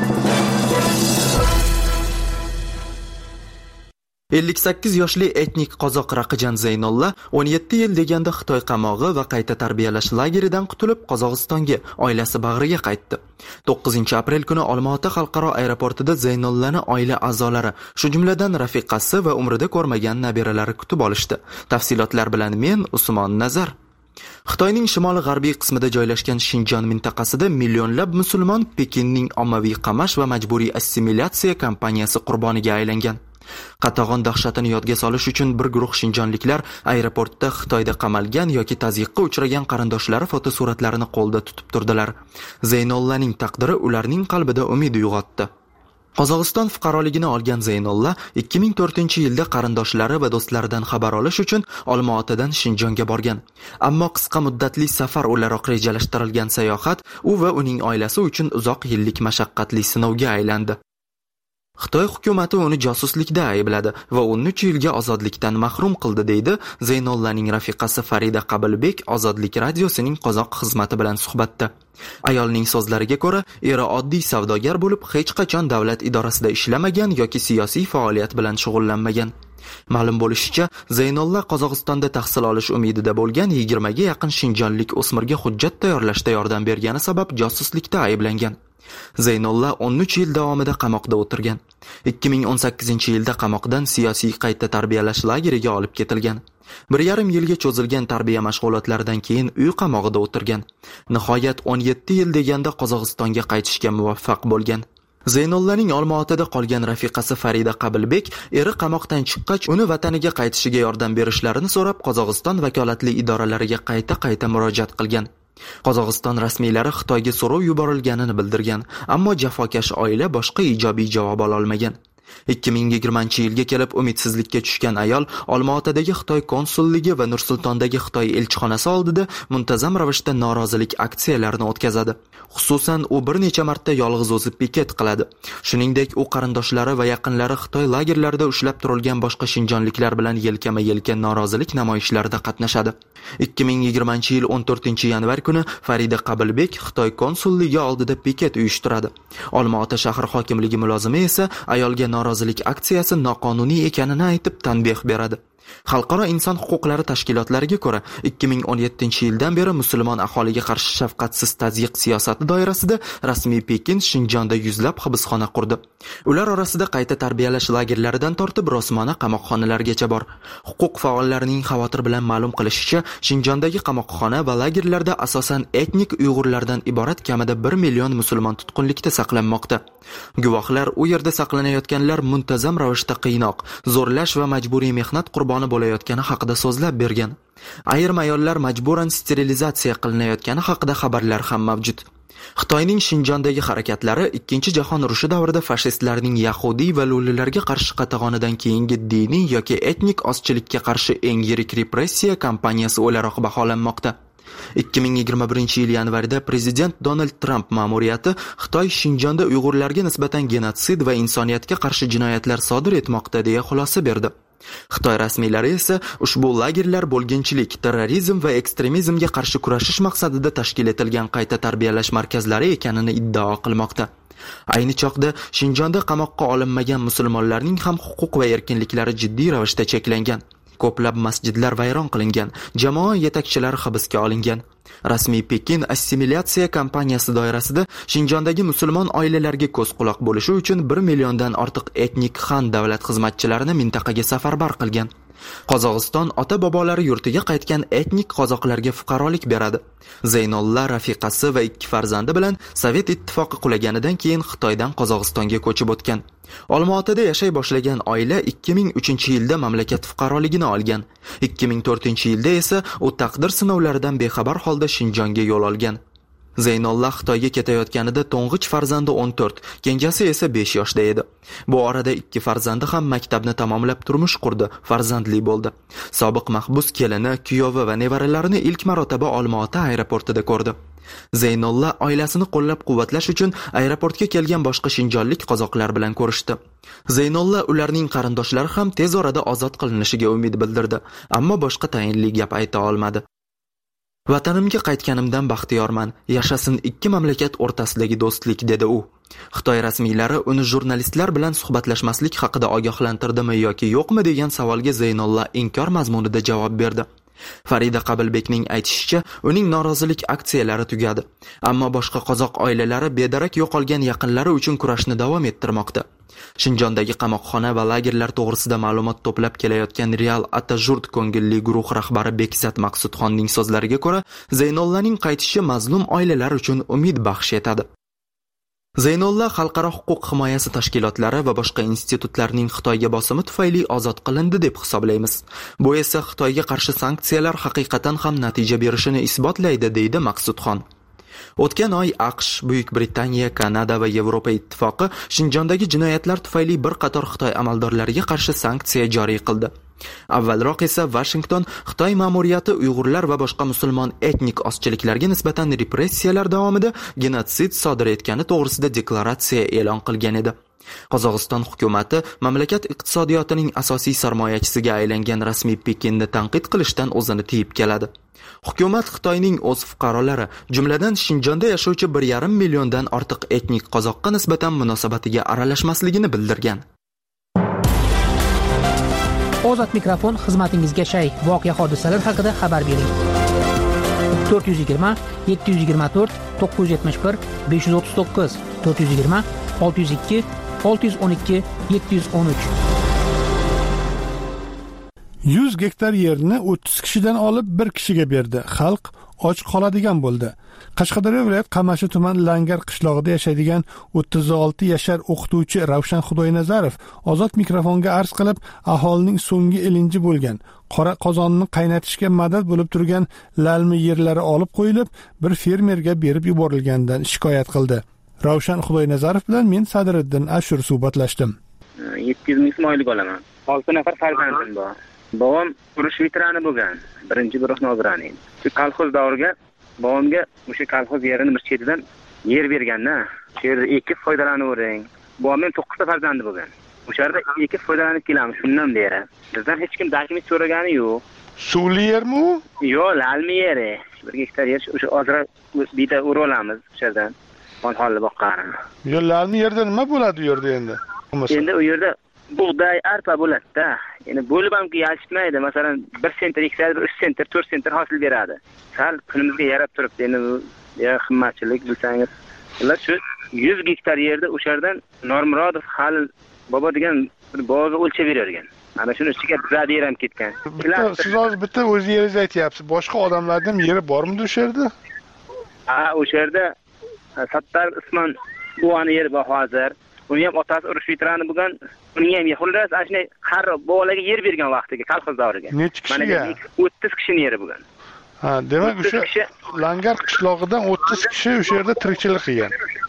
58 yoshli etnik qozoq Raqijan Zeynolla 17 yil deganda Xitoy qamog'i va qayta tarbiyalash lageridan qutulib Qozog'istonga oilasi bag'riga qaytdi. 9-aprel kuni Olmaota xalqaro aeroportida Zeynollani oila a'zolari, shu jumladan rafiqasi va umrida ko'rmagan nabiralari kutib olishdi. Tafsilotlar bilan men Usmon Nazar. Xitoyning shimoli-g'arbiy qismida joylashgan Shinjon mintaqasida millionlab musulmon Pekinning ommaviy qamash va majburiy assimilyatsiya kampaniyasi qurboniga aylangan. Qatag'on dahshatini yodga solish uchun bir guruh shinjonliklar aeroportda Xitoyda qamalgan yoki tazyiqqa uchragan qarindoshlari fotosuratlarini qo'lda tutib turdilar. Zeynollaning taqdiri ularning qalbida umid uyg'otdi. Qozog'iston fuqaroligini olgan Zeynolla 2004-yilda qarindoshlari va do'stlaridan xabar olish uchun Olmaotadan Shinjonga borgan. Ammo qisqa muddatli safar o'laroq rejalashtirilgan sayohat u va uning oilasi uchun uzoq yillik mashaqqatli sinovga aylandi. Xitoy hukumati uni josuslikda aybladi va 13 yilga ozodlikdan mahrum qildi, deydi Zeynollaning rafiqasi Farida Qabilbek Ozodlik radiosining qozoq xizmati bilan suhbatda. Ayolning so'zlariga ko'ra, eri oddiy savdogar bo'lib, hech qachon davlat idorasida ishlamagan yoki siyosiy faoliyat bilan shug'ullanmagan. Ma'lum bo'lishicha, Zeynolla Qozog'istonda tahsil olish umidida bo'lgan 20 ga yaqin shinjonlik o'smirga hujjat tayyorlashda yordam bergani sabab josuslikda ayblangan. Zeynolla 13 yil davomida qamoqda o'tirgan. 2018-yilda qamoqdan siyosiy qayta tarbiyalash lageriga olib ketilgan. 1,5 yilga cho'zilgan tarbiya mashg'ulotlaridan keyin uy qamog'ida o'tirgan. Nihoyat 17 yil deganda Qozog'istonga qaytishga muvaffaq bo'lgan. Zeynollaning Olmaotada qolgan rafiqasi Farida Qabilbek eri qamoqdan chiqqach, uni vataniga qaytishiga yordam berishlarini so'rab Qozog'iston vakolatli idoralariga qayta murojaat qilgan. Qozog'iston rasmiylari Xitoyga so'rov yuborilganini bildirgan, ammo jafokash oila boshqa ijobiy javob ola olmagan. 2020-yilga kelib umidsizlikka tushgan ayol Olmaotadagi Xitoy konsulligi va Nur-Sultondagi Xitoy elchixonasi oldida muntazam ravishda norozilik aksiyalarini o'tkazadi. Xususan, u bir necha marta yolg'iz o'zi piket qiladi. Shuningdek, u qarindoshlari va yaqinlari Xitoy lagerlarida ushlab turilgan boshqa shinjonliklar bilan yelkama-yelka norozilik namoyishlarida qatnashadi. 2020-yil 14-yanvar kuni Farida Qabilbek Xitoy konsulligi oldida piket uyushtiradi. Olmaota shahar hokimligi mulozimi esa ayolga norozilik aksiyasi noqonuniy ekanini aytib tanbeh beradi. Xalqaro inson huquqlari tashkilotlariga ko'ra, 2017-yildan beri musulmon aholiga qarshi shafqatsiz tazyiq siyosati doirasida rasmiy Pekin Shinjonda yuzlab hibsxona qurdi. Ular orasida qayta tarbiyalash lagerlaridan tortib rosmona qamoqxonalargacha bor. Huquq faollarining xavotir bilan ma'lum qilishicha, Shinjondagi qamoqxona va lagerlarda asosan etnik Uyg'urlardan iborat kamida 1 million musulmon tutqunlikda saqlanmoqda. Guvohlar u yerda saqlanayotganlar muntazam ravishda qiynoq, zo'rlash va majburiy mehnat qurboni bo'layotgani haqida so'zlab bergan. Ayrim ayollar majburan sterilizatsiya qilinayotgani haqida xabarlar ham mavjud. Xitoyning Shinjondagi harakatlari 2-jahon urushi davrida fashistlarning yahudiy va lo'lilarga qarshi qatag'onidan keyingi diniy yoki etnik ozchilikka qarshi eng yirik repressiya kampaniyasi o'laroq baholanmoqda. 2021-yil yanvarida prezident Donald Trump ma'muriyati Xitoy Shinjonda Uyg'urlarga nisbatan genotsid va insoniyatga qarshi jinoyatlar sodir etmoqda deya xulosa berdi. Xitoy rasmiylari esa ushbu lagerlar bo'lginchilik, terrorizm va ekstremizmga qarshi kurashish maqsadida tashkil etilgan qayta tarbiyalash markazlari ekanini iddao qilmoqda. Ayni chog'da Shinjonda qamoqqa olinmagan musulmonlarning ham huquq va erkinliklari jiddiy ravishda cheklangan. Ko'plab masjidlar vayron qilingan, jamoa yetakchilari hibsga olingan. Rasmiy Pekin assimilyatsiya kampaniyasi doirasida Shinjondagi musulmon oilalarga ko'z-quloq bo'lishi uchun 1 milliondan ortiq etnik xan davlat xizmatchilarini mintaqaga safarbar qilgan. Qozog'iston ota-bobolari yurtiga qaytgan etnik qozoqlarga fuqarolik beradi. Zeynolla rafiqasi va 2 farzandi bilan Sovet ittifoqi qulaganidan keyin Xitoydan Qozog'istonga ko'chib o'tgan. Olmaotada yashay boshlagan oila 2003-yilda mamlakat fuqaroligini olgan. 2004-yilda esa u taqdir sinovlaridan bexabar holda Shinjonga yo'l olgan. Zeynolla Xitoyga ketayotganida to'ng'ich farzandi 14, kenjasi esa 5 yoshda edi. Bu orada 2 farzandi ham maktabni tamomlab turmush qurdi, farzandli bo'ldi. Sobiq mahbus kelini, kuyovi va nevaralarini ilk marotaba Olmaota aeroportida ko'rdi. Zeynolla oilasini qo'llab-quvvatlash uchun aeroportga kelgan boshqa shinjonlik qozoqlar bilan ko'rishdi. Zeynolla ularning qarindoshlari ham tez orada ozod qilinishiga umid bildirdi, ammo boshqa tayinli gap ayta olmadi. Vatanimga qaytganimdan baxtiyorman, yashasin 2 mamlakat o'rtasidagi do'stlik, dedi u. Xitoy rasmiylari uni jurnalistlar bilan suhbatlashmaslik haqida ogohlantirdimi yoki yo'qmi degan savolga Zeynolla inkor mazmunida javob berdi. Farida Qabilbekning aytishicha, uning norozilik aksiyalari tugadi, ammo boshqa qozoq oilalari bedarak yo'qolgan yaqinlari uchun kurashni davom ettirmoqda. Shinjondagi qamoqxona va lagerlar to'g'risida ma'lumot to'plab kelayotgan Real Atajurt ko'ngilli guruh rahbari Bekzat Maqsudxonning so'zlariga ko'ra, Zeynollaning qaytishi mazlum oilalar uchun umid baxsh etadi. Zeynolla xalqaro huquq himoyasi tashkilotlari va boshqa institutlarning Xitoyga bosimi tufayli ozod qilindi deb hisoblaymiz. Bu esa Xitoyga qarshi sanksiyalar haqiqatan ham natija berishini isbotlaydi, deydi Maqsudxon. O'tgan oy AQSh, Buyuk Britaniya, Kanada va Yevropa ittifoqi Shinjondagi jinoyatlar tufayli bir qator Xitoy amaldorlariga qarshi sanksiya joriy qildi. Avvalroq esa Washington Xitoy ma'muriyati Uyg'urlar va boshqa musulmon etnik ozchiliklarga nisbatan repressiyalar davomida genotsid sodir etgani to'g'risida deklaratsiya e'lon qilgan edi. Qozog'iston hukumatı mamlakat iqtisodiyotining asosiy sarmoyachisiga aylangan rasmiy Pekinni tanqid qilishdan o'zini tiyib keladi. Hukumat Xitoyning o'z fuqarolari, jumladan Shinjonda yashovchi 1,5 milliondan ortiq etnik qozoqqa nisbatan munosabatiga aralashmasligini bildirgan. Ozod mikrofon xizmatingizga shay. Voqea hodisalar haqida xabar bering. 420 724 971 539 420 602 612 713. 100 gektar yerni 30 kishidan olib 1 kishiga berdi. Xalq och qoladigan bo'ldi. Qashqadaryo viloyat Qamashi tuman Langar qishlog'ida yashaydigan 36 yashar o'qituvchi Ravshan Xudoynazarov ozod mikrofonga arz qilib, aholining so'nggi ilinji bo'lgan qora qozonni qaynatishga madad bo'lib turgan lalmi yerlari olib qo'yilib, bir fermerga berib yuborilganidan shikoyat qildi. Ravshan Xudoynazarov bilan men Sadriddin Ashur suhbatlashdim. 700 ming so'mlik olaman. 6 nafar farzandim bor. Bobom urush veterani bo'lgan. Birinchi guruh nogironi. Shu kolxoz davriga bobomga o'sha kolxoz yerini bir chetidan yer berganda, shu yerda ekib foydalanavering. Bobomning 9 ta farzandi bo'lgan. O'sha yerda ekib foydalanib kelamiz shundan beri. Bizdan hech kim dokument so'ragani yo'q. Suvli yermi u? Yo'q, lalmi yeri. 1 gektar yer o'sha ozra bitta o'rolamiz o'sha yerdan. Holli boqqan. Yo'llarni yerda nima bo'ladi u yerda endi? Endi u yerda bug'doy, arpa bo'ladi-da. Endi bo'lib hamki yashitmaydi. Masalan, 1 sentr eksa, 3 sentr, 4 sentr hosil beradi. Sal kunimizga yarab turibdi. Endi bu qimmatchilik bilsangiz. Ular shu 100 gektar yerda o'sha yerdan Normurodov Halil bobo degan bir bog'ga o'lchab bergan. Ana shuni ichiga bizada yer ham ketgan. Siz hozir bitta o'zingiz aytyapsiz. Boshqa odamlarning yeri bormi o'sha yerda? Ha, o'sha yerda Sattar Usmon buvani yeri bor hozir. Uni ham otasi urush veterani bo'lgan. Uning ham xullas ana shunday har bolaga yer bergan vaqtiga, kolxoz davriga. Necha kishiga? 30 kishining yeri bo'lgan. Ha, demak o'sha Langar qishlog'idan 30 kishi o'sha yerda tirikchilik qilgan.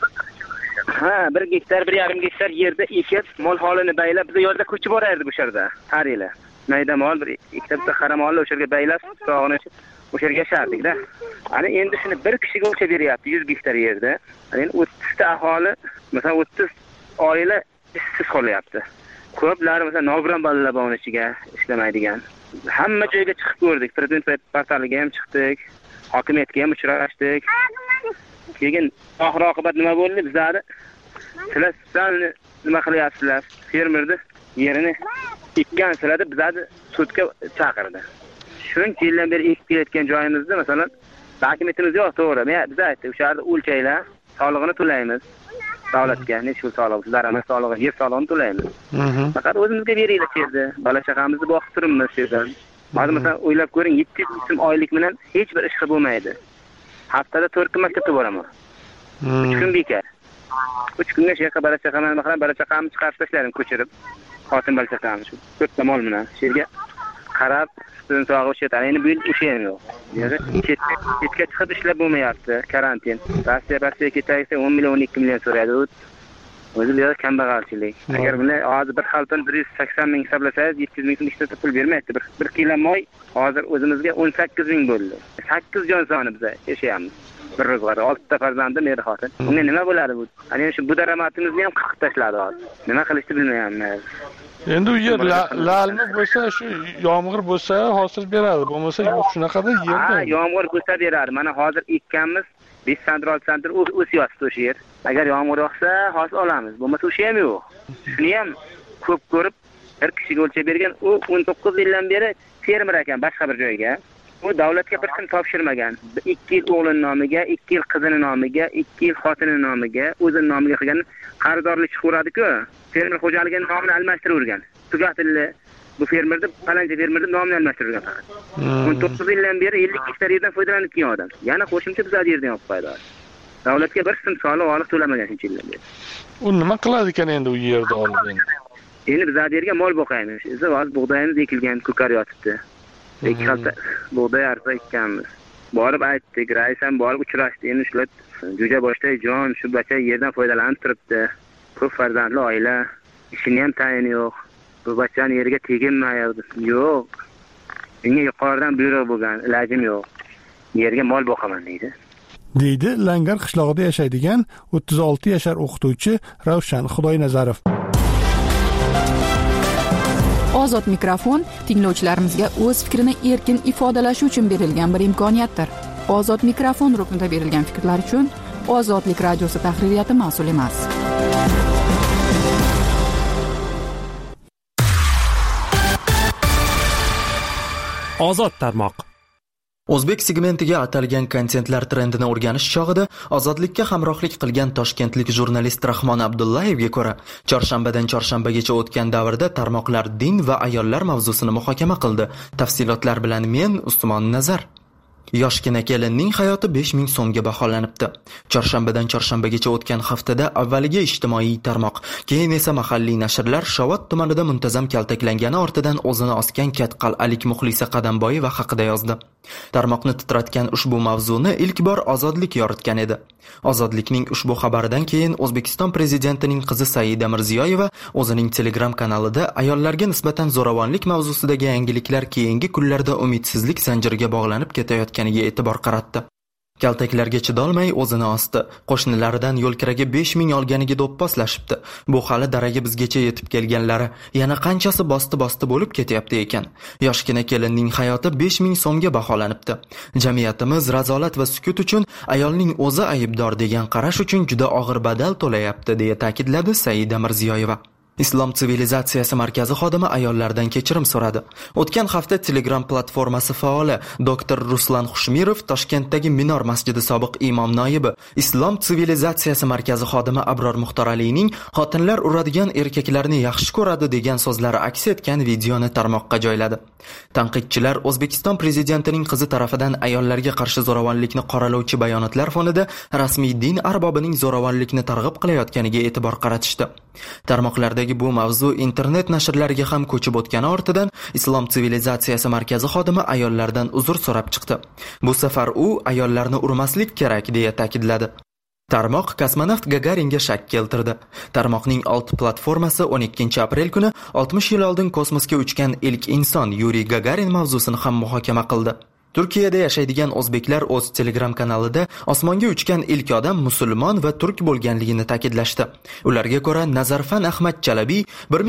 Ha, 1 gektar, 1,5 gektar yerda ekib, mol holini baylab, biz yo'lda ko'chib borardik o'sha yerda. Har yili. Mayda mol, bir ikkita bitta qaramolni o'sha yerga baylab, sog'ini o'sha yerga yashardik-da. Ana endi shuni 1 kishiga o'lchab beryapti 100 gektar yerda. Endi 30 ta aholi, masalan 30 oila ishsiz qolyapti. Ko'plari masalan nogiron bolalar bor ichiga ishlamaydigan. Hamma joyga chiqib ko'rdik. Prezident portaliga ham chiqdik. Hokimiyatga ham uchrashdik. Keyin oxir oqibat nima bo'ldi? Bizlar sizlar nima qilyapsizlar? Fermerni yerini ekkansizlar deb bizlarni sudga chaqirdi. Shuncha yildan beri ekib kelayotgan joyimizda masalan dokumentimiz yo'q, to'g'ri. Biz aytdik, o'sha yerda o'lchaylar, solig'ini to'laymiz. davlatga necha pul soliq, daromad solig'i, yer solig'ini to'laymiz. Faqat o'zimizga beringlar yerda, bola chaqamizni boqib turibmiz yerdan. Hozir masalan o'ylab ko'ring, 700 so'm oylik bilan hech bir ish qilib bo'lmaydi. Haftada 4 kun maktabga boraman. 3 kun bekor. 3 kunga shayqa bola chaqamni chiqarib tashladim ko'chirib. Xotin bola chaqamni shu 4 ta mol bilan yerga qarab, sizning sog'ib o'shatadi. Endi bu yil o'sha ham yo'q. Chetga chiqib ishlab bo'lmayapti, karantin. Rossiya ketaysa 10 million 12 million so'raydi. O'zi bu yerda kambag'alchilik. Agar buni hozir bir xalton 180 ming hisoblasangiz 700 ming so'm ishlatib pul bermaydi. Bir kilo moy hozir o'zimizga 18 ming bo'ldi. 8 jon soni biz yashayapmiz. Bir ro'zg'or, 6 ta farzandim, meri xotin. Unga nima bo'ladi bu? Ana shu bu daromadimizni ham qirqib tashladi hozir. Nima qilishni bilmayapmiz. Endi u yer lalmi bo'lsa, shu yomg'ir bo'lsa hosil beradi. Bo'lmasa yo'q shunaqada yerda. Ha, yomg'ir bo'lsa beradi. Mana hozir ekkanmiz 5 santir 6 santir o'syapti o'sha yer. Agar yomg'ir yog'sa hosil olamiz. Bo'lmasa o'sha ham yo'q. Shuni ham ko'p ko'rib bir kishiga o'lchab bergan. U 19 yildan beri fermer ekan boshqa bir joyga. U davlatga bir kun topshirmagan. 2 yil o'g'lini nomiga, 2 yil qizini nomiga, 2 yil xotini nomiga, o'zining nomiga qilgan qarzdorlik chiqaradi-ku. Fermer xo'jaligining nomini almashtiravergan. Tugatildi. Bu fermerni, falanca fermerni nomini almashtiravergan faqat. 19 yildan beri 50 gektar yerdan foydalanib kelgan odam. Yana qo'shimcha bizlar yerdan olib qo'ydi. Davlatga bir so'm soliq to'lamagan shuncha yildan beri. U nima qiladi ekan endi u yerda olib endi? Endi bizlar yerga mol boqaymiz. Biz hozir bug'doyimiz ekilgan, ko'kar yotibdi. 2 hafta bug'doy arpa ekkanmiz. Borib aytdik, rais ham borib uchrashdi. Endi shular jo'ja boshday jon, shu bacha yerdan foydalanib turibdi. Ko'p farzandli oila, ishini ham tayini yo'q. Bu bachani yerga teginmayapti. Yo'q. Menga yuqoridan buyruq bo'lgan, ilojim yo'q. Yerga mol boqaman deydi. Deydi Langar qishlog'ida yashaydigan 36 yashar o'qituvchi Ravshan Xudoynazarov. Ozod mikrofon tinglovchilarimizga o'z fikrini erkin ifodalashi uchun berilgan bir imkoniyatdir. Ozod mikrofon ruknida berilgan fikrlar uchun Ozodlik radiosi tahririyati mas'ul emas. Ozod tarmoq. O'zbek segmentiga atalgan kontentlar trendini o'rganish chog'ida ozodlikka hamrohlik qilgan toshkentlik jurnalist Rahmon Abdullayevga ko'ra, chorshanbadan chorshanbagacha o'tgan davrda tarmoqlar din va ayollar mavzusini muhokama qildi. Tafsilotlar bilan men Usmon Nazar. Yoshgina kelinning hayoti 5000 so'mga baholanibdi. Chorshanbadan chorshanbagacha o'tgan haftada avvaliga ijtimoiy tarmoq, keyin esa mahalliy nashrlar Shovot tumanida muntazam kaltaklangani ortidan o'zini osgan Katqal'alik Muxlisa Qadamboyeva haqida yozdi. Tarmoqni titratgan ushbu mavzuni ilk bor Ozodlik yoritgan edi. Ozodlikning ushbu xabaridan keyin O'zbekiston prezidentining qizi Saida Mirziyoyeva o'zining Telegram kanalida ayollarga nisbatan zo'ravonlik mavzusidagi yangiliklar keyingi kunlarda umidsizlik zanjiriga bog'lanib ketayotganiga e'tibor qaratdi. Kaltaklarga chidolmay o'zini osdi. Qo'shnilaridan yo'lkiraga 5000 olganiga do'pposlashibdi. Bu hali daraga bizgacha yetib kelganlari, yana qanchasi bosti bo'lib ketyapti ekan. Yoshgina kelinning hayoti 5000 so'mga baholanibdi. Jamiyatimiz razolat va sukut uchun ayolning o'zi aybdor degan qarash uchun juda og'ir badal to'layapti, deya ta'kidladi Saida Mirziyoyeva. Islom sivilizatsiyasi markazi xodimi ayollardan kechirim so'radi. O'tgan hafta Telegram platformasi faoli Dr. Ruslan Xushmirov Toshkentdagi Minor masjidi sobiq imom noibi, Islom sivilizatsiyasi markazi xodimi Abror Muxtoralining xotinlar uradigan erkaklarni yaxshi ko'radi degan so'zlari aks etgan videoni tarmoqqa joyladi. Tanqidchilar O'zbekiston prezidentining qizi tarafidan ayollarga qarshi zo'ravonlikni qoralovchi bayonotlar fonida rasmiy din arbobining zo'ravonlikni targ'ib qilayotganiga e'tibor qaratishdi. Tarmoqlarda bu mavzu internet nashrlariga ham ko'chib o'tgani ortidan Islom sivilizatsiyasi markazi xodimi ayollardan uzr so'rab chiqdi. Bu safar u ayollarni urmaslik kerak, deya ta'kidladi. Tarmoq kosmonavt Gagaringa shak keltirdi. Tarmoqning alt platformasi 12 aprel kuni 60 yil oldin kosmosga uchgan ilk inson Yuriy Gagarin mavzusini ham muhokama qildi. Turkiyada yashaydigan o'zbeklar o'z Telegram kanalida osmonga uchgan ilk odam musulmon va turk bo'lganligini ta'kidlashdi. Ularga ko'ra Nazarfan Ahmad Chalabi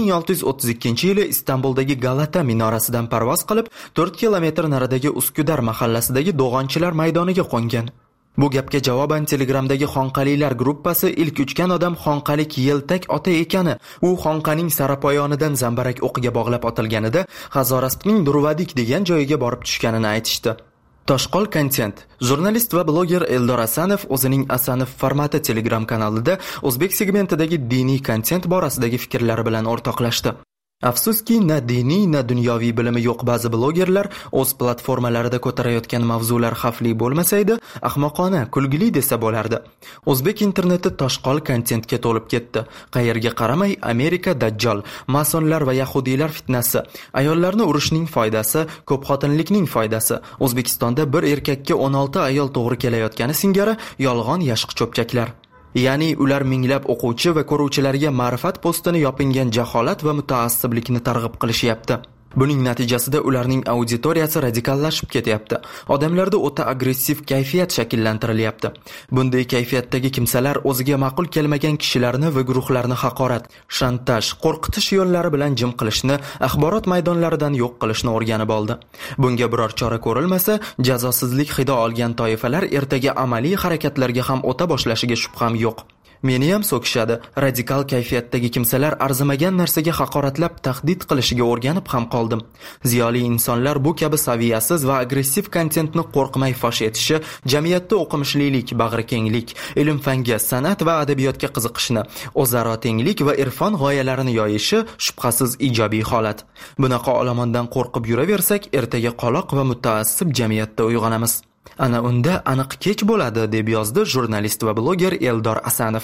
1632-yili Istanbuldagi Galata minorasidan parvoz qilib 4 kilometr naridagi Uskudar mahallasidagi Do'g'onchilar maydoniga qo'ngan. Bu gapga javoban Telegramdagi Xonqalilar gruppasi ilk uchgan odam Xonqalik Yeltak ota ekani, u Xonqaning sarapoyonidan zambarak o'qiga bog'lab otilganida G'azorastning Durvadik degan joyiga borib tushganini aytishdi. Toshqol kontent. Jurnalist va bloger Eldor Asanov o'zining Asanov formati Telegram kanalida o'zbek segmentidagi diniy kontent borasidagi fikrlari bilan o'rtoqlashdi. Afsuski, na diniy, na dunyoviy bilimi yo'q ba'zi blogerlar o'z platformalarida ko'tarayotgan mavzular xavfli bo'lmasa edi, ahmoqona, kulgili desa bo'lardi. O'zbek interneti toshqol kontentga to'lib ketdi. Qayerga qaramay Amerika dajjal, masonlar va yahudiylar fitnasi, ayollarni urishning foydasi, ko'pxotinlikning foydasi, O'zbekistonda bir erkakka 16 ayol to'g'ri kelayotgani singari yolg'on yashiq cho'pchaklar. Ya'ni ular minglab o'quvchi va ko'ruvchilarga ma'rifat postini yopingan jaholat va mutaassiblikni targ'ib qilishyapti. Buning natijasida ularning auditoriyasi radikallashib ketyapti. Odamlarda o'ta agressiv kayfiyat shakllantirilyapti. Bunday kayfiyatdagi kimsalar o'ziga ma'qul kelmagan kishilarni va guruhlarni haqorat, shantaj, qo'rqitish yo'llari bilan jim qilishni, axborot maydonlaridan yo'q qilishni o'rganib oldi. Bunga biror chora ko'rilmasa, jazosizlik hidi olgan toifalar ertaga amaliy harakatlarga ham o'ta boshlashiga shubham yo'q. Meni ham so'kishadi. Radikal kayfiyatdagi kimsalar arzimagan narsaga haqoratlab tahdid qilishiga o'rganib ham qoldim. Ziyoli insonlar bu kabi saviyasiz va agressiv kontentni qo'rqmay fosh etishi, jamiyatda o'qimishlilik, bag'rikenglik, ilm-fanga, san'at va adabiyotga qiziqishni, o'zaro tenglik va irfon g'oyalarini yoyishi shubhasiz ijobiy holat. Bunaqa olomondan qo'rqib yuraversak, ertaga qoloq va mutaassib jamiyatda uyg'onamiz. Ana unda aniq kech bo'ladi, deb yozdi jurnalist va bloger Eldor Asanov.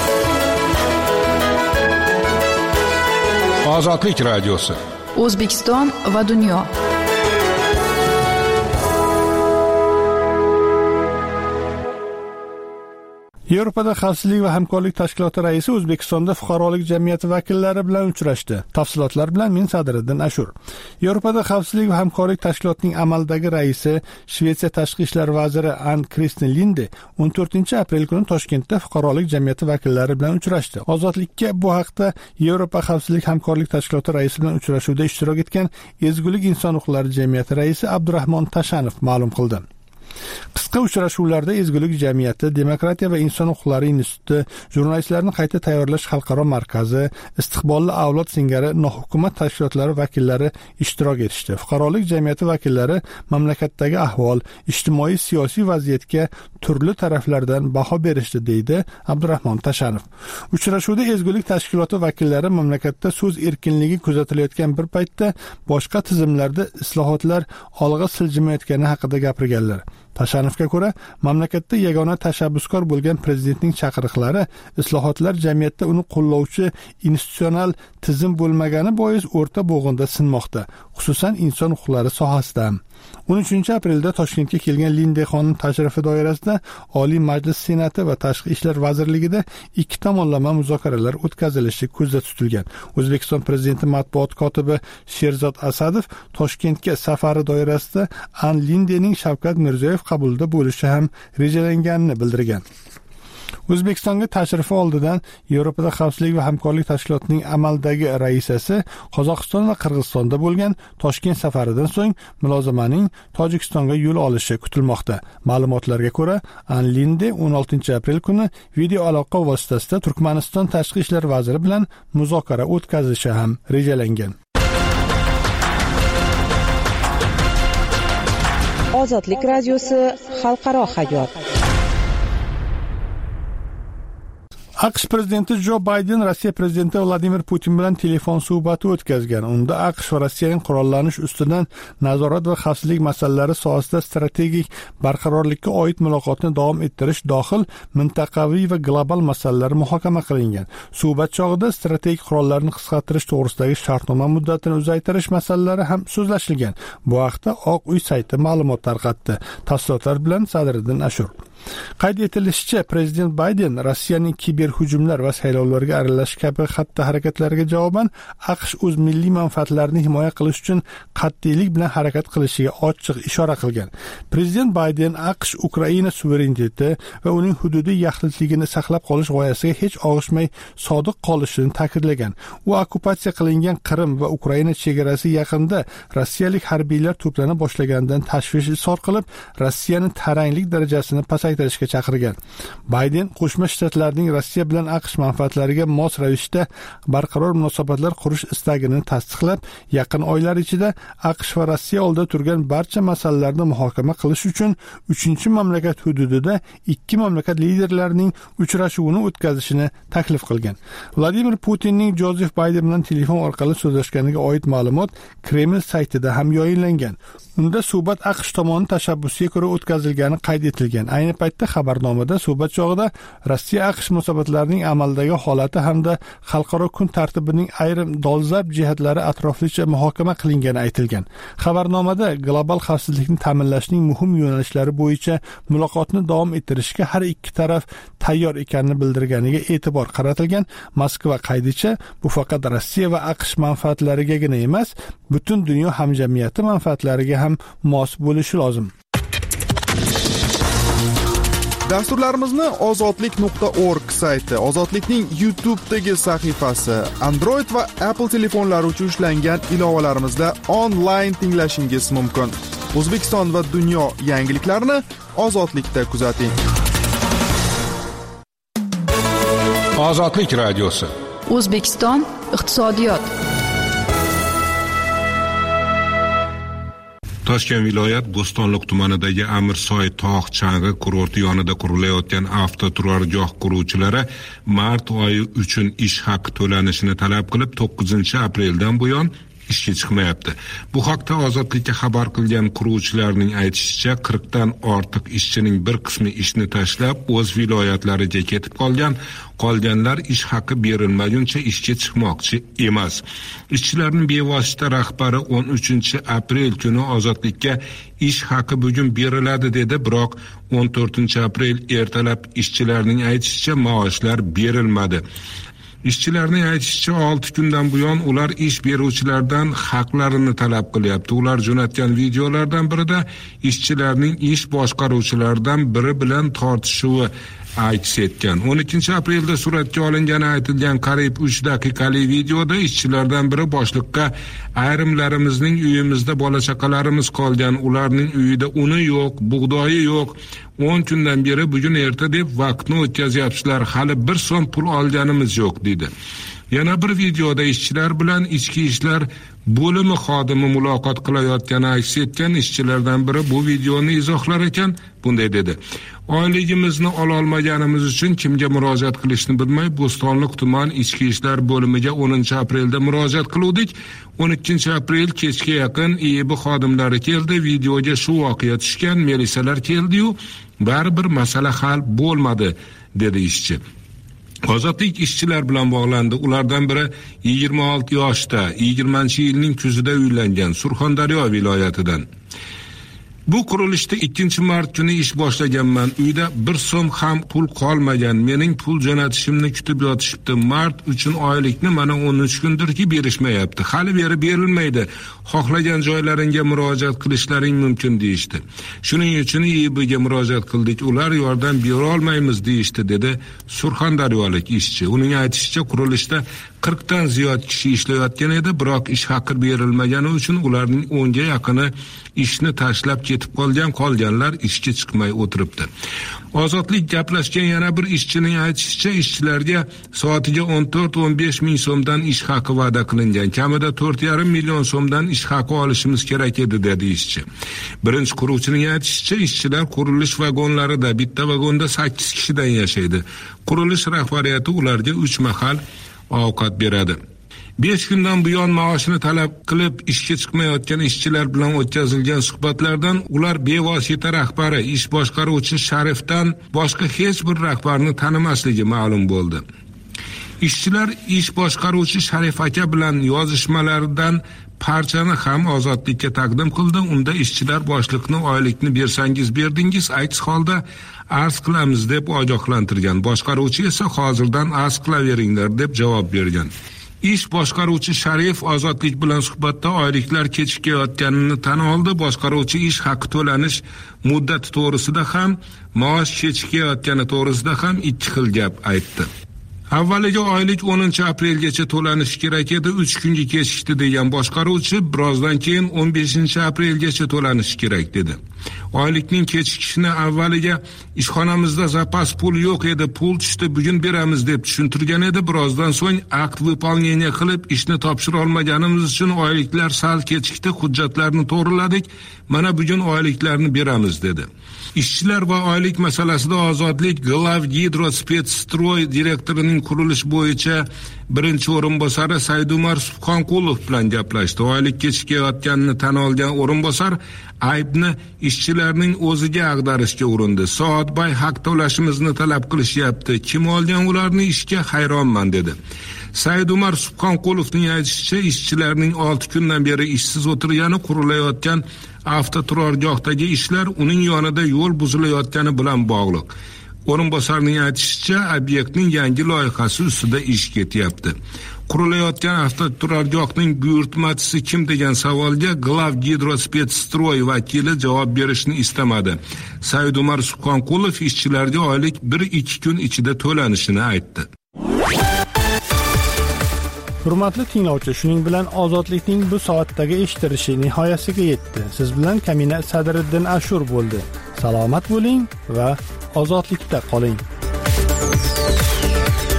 Ozodlik radiosi. O'zbekiston va dunyo. Yevropada xavfsizlik va hamkorlik tashkiloti raisi O'zbekistonda fuqarolik jamiyati vakillari bilan uchrashdi. Tafsilotlar bilan men Sadriddin Ashur. Yevropada xavfsizlik va hamkorlik tashkilotining amaldagi raisi Shvetsiya tashqi ishlar vaziri Ann-Kristin Linde 14-aprel kuni Toshkentda fuqarolik jamiyati vakillari bilan uchrashdi. Ozodlikka bu haqda Yevropa xavfsizlik hamkorlik tashkiloti raisi bilan uchrashuvda ishtirok etgan Ezgulik inson huquqlari jamiyati raisi Abdurahmon Tashanov ma'lum qildi. Qisqa uchrashuvlarda Ezgulik jamiyati, Demokratiya va inson huquqlari instituti, jurnalistlarni qayta tayyorlash xalqaro markazi, istiqbolli avlod singari nohukumat tashkilotlari vakillari ishtirok etishdi. Fuqarolik jamiyati vakillari mamlakatdagi ahvol, ijtimoiy siyosiy vaziyatga turli taraflardan baho berishdi, deydi Abdurahmon Tashanov. Uchrashuvda Ezgulik tashkiloti vakillari mamlakatda so'z erkinligi kuzatilayotgan bir paytda boshqa tizimlarda islohotlar olg'a siljimayotgani haqida gapirganlar. Tashanovga ko'ra, mamlakatda yagona tashabbuskor bo'lgan prezidentning chaqiriqlari islohotlar jamiyatda uni qo'llovchi institutsional tizim bo'lmagani bois o'rta bo'g'inda sinmoqda, xususan inson huquqlari sohasida. 13-aprelda Toshkentga kelgan Linde xonim tashrifi doirasida Oliy Majlis Senati va Tashqi ishlar vazirligida ikki tomonlama muzokaralar o'tkazilishi ko'zda tutilgan. O'zbekiston prezidenti matbuot kotibi Sherzod Asadov Toshkentga safari doirasida Ann Lindening Shavkat Mirziyoyev qabulida bo'lishi ham rejalanganini bildirgan. O'zbekistonga tashrifi oldidan Yevropada xavfsizlik va hamkorlik tashkilotining amaldagi raisasi Qozog'iston va Qirg'izistonda bo'lgan Toshkent safaridan so'ng mulozamaning Tojikistonga yo'l olishi kutilmoqda. Ma'lumotlarga ko'ra, Ann Linde 16-aprel kuni video aloqa vositasida Turkmaniston tashqi ishlar vaziri bilan muzokara o'tkazishi ham rejalangan. Ozodlik radiosi xalqaro hayot. AQSh prezidenti Jo Bayden Rossiya prezidenti Vladimir Putin bilan telefon suhbati o'tkazgan. Unda AQSh va Rossiyaning qurollanish ustidan nazorat va xavfsizlik masalalari sohasida strategik barqarorlikka oid muloqotni davom ettirish dohil mintaqaviy va global masalalar muhokama qilingan. Suhbat chog'ida strategik qurollarni qisqartirish to'g'risidagi shartnoma muddatini uzaytirish masalalari ham so'zlashilgan. Bu haqda Oq uy sayti ma'lumot tarqatdi. Tafsilotlar bilan Sadriddin Ashur. Qayd etilishicha, prezident Bayden Rossiyaning kiberhujumlar va saylovlarga aralashish kabi xatti harakatlariga javoban AQSh o'z milliy manfaatlarini himoya qilish uchun qat'iylik bilan harakat qilishiga ochiq ishora qilgan. Prezident Bayden AQSh Ukraina suvereniteti va uning hududiy yaxlitligini saqlab qolish g'oyasiga hech og'ishmay sodiq qolishini ta'kidlagan. U okkupatsiya qilingan Qrim va Ukraina chegarasi yaqinida rossiyalik harbiylar to'plana boshlaganidan tashvish izhor qilib, Rossiyaning taranglik darajasini pasaytirishga pasaytirishga chaqirgan. Bayden Qo'shma Shtatlarning Rossiya bilan AQSh manfaatlariga mos ravishda barqaror munosabatlar qurish istagini tasdiqlab, yaqin oylar ichida AQSh va Rossiya oldida turgan barcha masalalarni muhokama qilish uchun 3-mamlakat hududida ikki mamlakat liderlarining uchrashuvini o'tkazishini taklif qilgan. Vladimir Putinning Jozef Bayden bilan telefon orqali so'zlashganiga oid ma'lumot Kreml saytida ham yayinlangan. Unda suhbat AQSh tomoni tashabbusiga ko'ra o'tkazilgani qayd etilgan. Ayni paytda xabarnomada suhbat chog'ida Rossiya AQSh munosabatlarining amaldagi holati hamda xalqaro kun tartibining ayrim dolzarb jihatlari atroflicha muhokama qilingani aytilgan. Xabarnomada global xavfsizlikni ta'minlashning muhim yo'nalishlari bo'yicha muloqotni davom ettirishga har ikki taraf tayyor ekanini bildirganiga e'tibor qaratilgan. Moskva qaydicha bu faqat Rossiya va AQSh manfaatlarigagina emas, butun dunyo hamjamiyati manfaatlariga ham mos bo'lishi lozim. Dasturlarimizni ozodlik.org sayti, Ozodlikning YouTube'dagi sahifasi, Android va Apple telefonlari uchun ishlangan ilovalarimizda onlayn tinglashingiz mumkin. O'zbekiston va dunyo yangiliklarini Ozodlikda kuzating. Ozodlik radiosi. O'zbekiston iqtisodiyot. Toshkent viloyat Bo'stonliq tumanidagi Amirsoy tog' chang'i kurorti yonida qurilayotgan avtoturargoh quruvchilari mart oyi uchun ish haqi to'lanishini talab qilib 9-apreldan buyon ishga chiqmayapti. Bu haqda Ozodlikka xabar qilgan quruvchilarning aytishicha, 40 dan ortiq ishchining bir qismi ishni tashlab o'z viloyatlariga ketib qolganlar ish haqi berilmaguncha ishga chiqmoqchi emas. Ishchilarning bevosita rahbari 13-aprel kuni Ozodlikka ish haqi bugun beriladi dedi, biroq 14-aprel ertalab ishchilarning aytishicha maoshlar berilmadi. Ishchilarning aytishicha 6 kundan buyon ular ish beruvchilardan haqlarini talab qilyapti. Ular jo'natgan videolardan birida ishchilarning ish boshqaruvchilardan biri bilan tortishuvi aks etgan. 12-aprelda suratga olingani aytilgan qariyb 3 daqiqalik videoda ishchilardan biri boshliqqa ayrimlarimizning uyimizda bola chaqalarimiz qolgan, ularning uyida uni yo'q, bug'doyi yo'q. 10 kundan beri bugun erta deb vaqtni o'tkazyapsizlar, hali 1 so'm pul olganimiz yo'q dedi. Yana bir videoda ishchilar bilan ichki ishlar bo'limi xodimi muloqot qilayotgani aks etgan. Ishchilardan biri bu videoni izohlar ekan, bunday dedi: oyligimizni ololmaganimiz uchun kimga murojaat qilishni bilmay Bo'stonliq tuman ichki ishlar bo'limiga 10-aprelda murojaat qildik. 12-aprel kechga yaqin IIB xodimlari keldi, videoga shu voqea tushgan, militsiyalar keldi-yu, baribir masala hal bo'lmadi dedi ishchi. Ozodlik ishchilar bilan bog'landi. Ulardan biri 26 yoshda, 20-yilning kuzida uylangan, Surxondaryo viloyatidan. Bu qurilishda 2-mart kuni ish boshlaganman. Uyda 1 so'm ham pul qolmagan. Mening pul jo'natishimni kutib yotishibdi. Mart uchun oylikni mana 13 kundirki berishmayapti. Hali berib berilmaydi. Xohlagan joylaringga murojaat qilishlaring mumkin deyishdi. Shuning uchun IIBga murojaat qildik. Ular yordam bera olmaymiz deyishdi, dedi Surxondaryolik ishchi. Uning aytishicha, qurilishda 40 dan ziyod kishi ishlayotgan edi, biroq ish haqi berilmagani uchun ularning 10 ga yaqini ishni tashlab ketib qolganlar ishga chiqmay o'tiribdi. Ozodlik gaplashgan yana bir ishchining aytishicha, ishchilarga soatiga 14-15 ming so'mdan ish haqi va'da qilingan. Kamida 4,5 million so'mdan ish haqi olishimiz kerak edi, dedi ishchi. Birinchi quruvchining aytishicha, ishchilar qurilish vagonlarida, bitta vagonda 8 kishidan yashaydi. Qurilish rahbariyati ularga 3 mahal ovqat beradi. 5 kundan buyon maoshini talab qilib ishga chiqmayotgan ishchilar bilan o'tkazilgan suhbatlardan ular bevosita rahbari, ish boshqaruvchi Sharifdan boshqa hech bir rahbarni tanimasligi ma'lum bo'ldi. Ishchilar ish boshqaruvchi Sharif aka bilan yozishmalaridan parchani ham Ozodlikka taqdim qildi. Unda ishchilar boshliqni oylikni bersangiz berdingiz, aks holda arz qilamiz deb ogohlantirgan. Boshqaruvchi esa hozirdan arz qilaveringlar deb javob bergan. Ish boshqaruvchi Sharif Ozodlik bilan suhbatda oyliklar kechikayotganini tan oldi. Boshqaruvchi ish haqi to'lanish muddati to'g'risida ham, maosh kechikayotgani to'g'risida ham ikki xil gap aytdi. Avvaliga oylik 10-aprelgacha to'lanishi kerak edi, 3 kunga kechikdi degan boshqaruvchi, birozdan keyin 15-aprelgacha to'lanishi kerak dedi. Oylikning kechikishini avvaliga ishxonamizda zapas pul yo'q edi, pul tushdi, bugun beramiz deb tushuntirgan edi. Birozdan so'ng akt выполнение qilib ishni topshira olmaganimiz uchun oyliklar sal kechikdi, hujjatlarni to'g'riladik. Mana bugun oyliklarni beramiz dedi. Ishchilar va oylik masalasida Ozodlik Glavgidrospetsstroy direktorining qurilish bo'yicha birinchi o'rinbosari Saidumar Subhonqulov bilan gaplashdi. Oylik kechikayotganini tan olgan o'rinbosar aybni ishchilarning o'ziga ag'darishga urindi. Soatbay haq to'lashimizni talab qilishyapti. Kim olgan ularni ishga, hayronman dedi. Saidumar Subhonqulovning aytishicha, ishchilarning 6 kundan beri ishsiz o'tirgani, qurilayotgan avtoturargohdagi ishlar uning yonida yo'l buzilayotgani bilan bog'liq. O'rinbosarning aytishicha, obyektning yangi loyihasi ustida ish ketyapti. Qurilayotgan avtoturargohning buyurtmachisi kim degan savolga Glavgidrospetsstroy vakili javob berishni istamadi. Saidumar Subhonqulov ishchilarga oylik 1-2 kun ichida to'lanishini aytdi. Hurmatli tinglovchi, shuning bilan Ozodlikning bu soatdagi eshitilishi nihoyasiga yetdi. Siz bilan Kamina Sadriddin Ashur bo'ldi. Salomat bo'ling va ozodlikda qoling.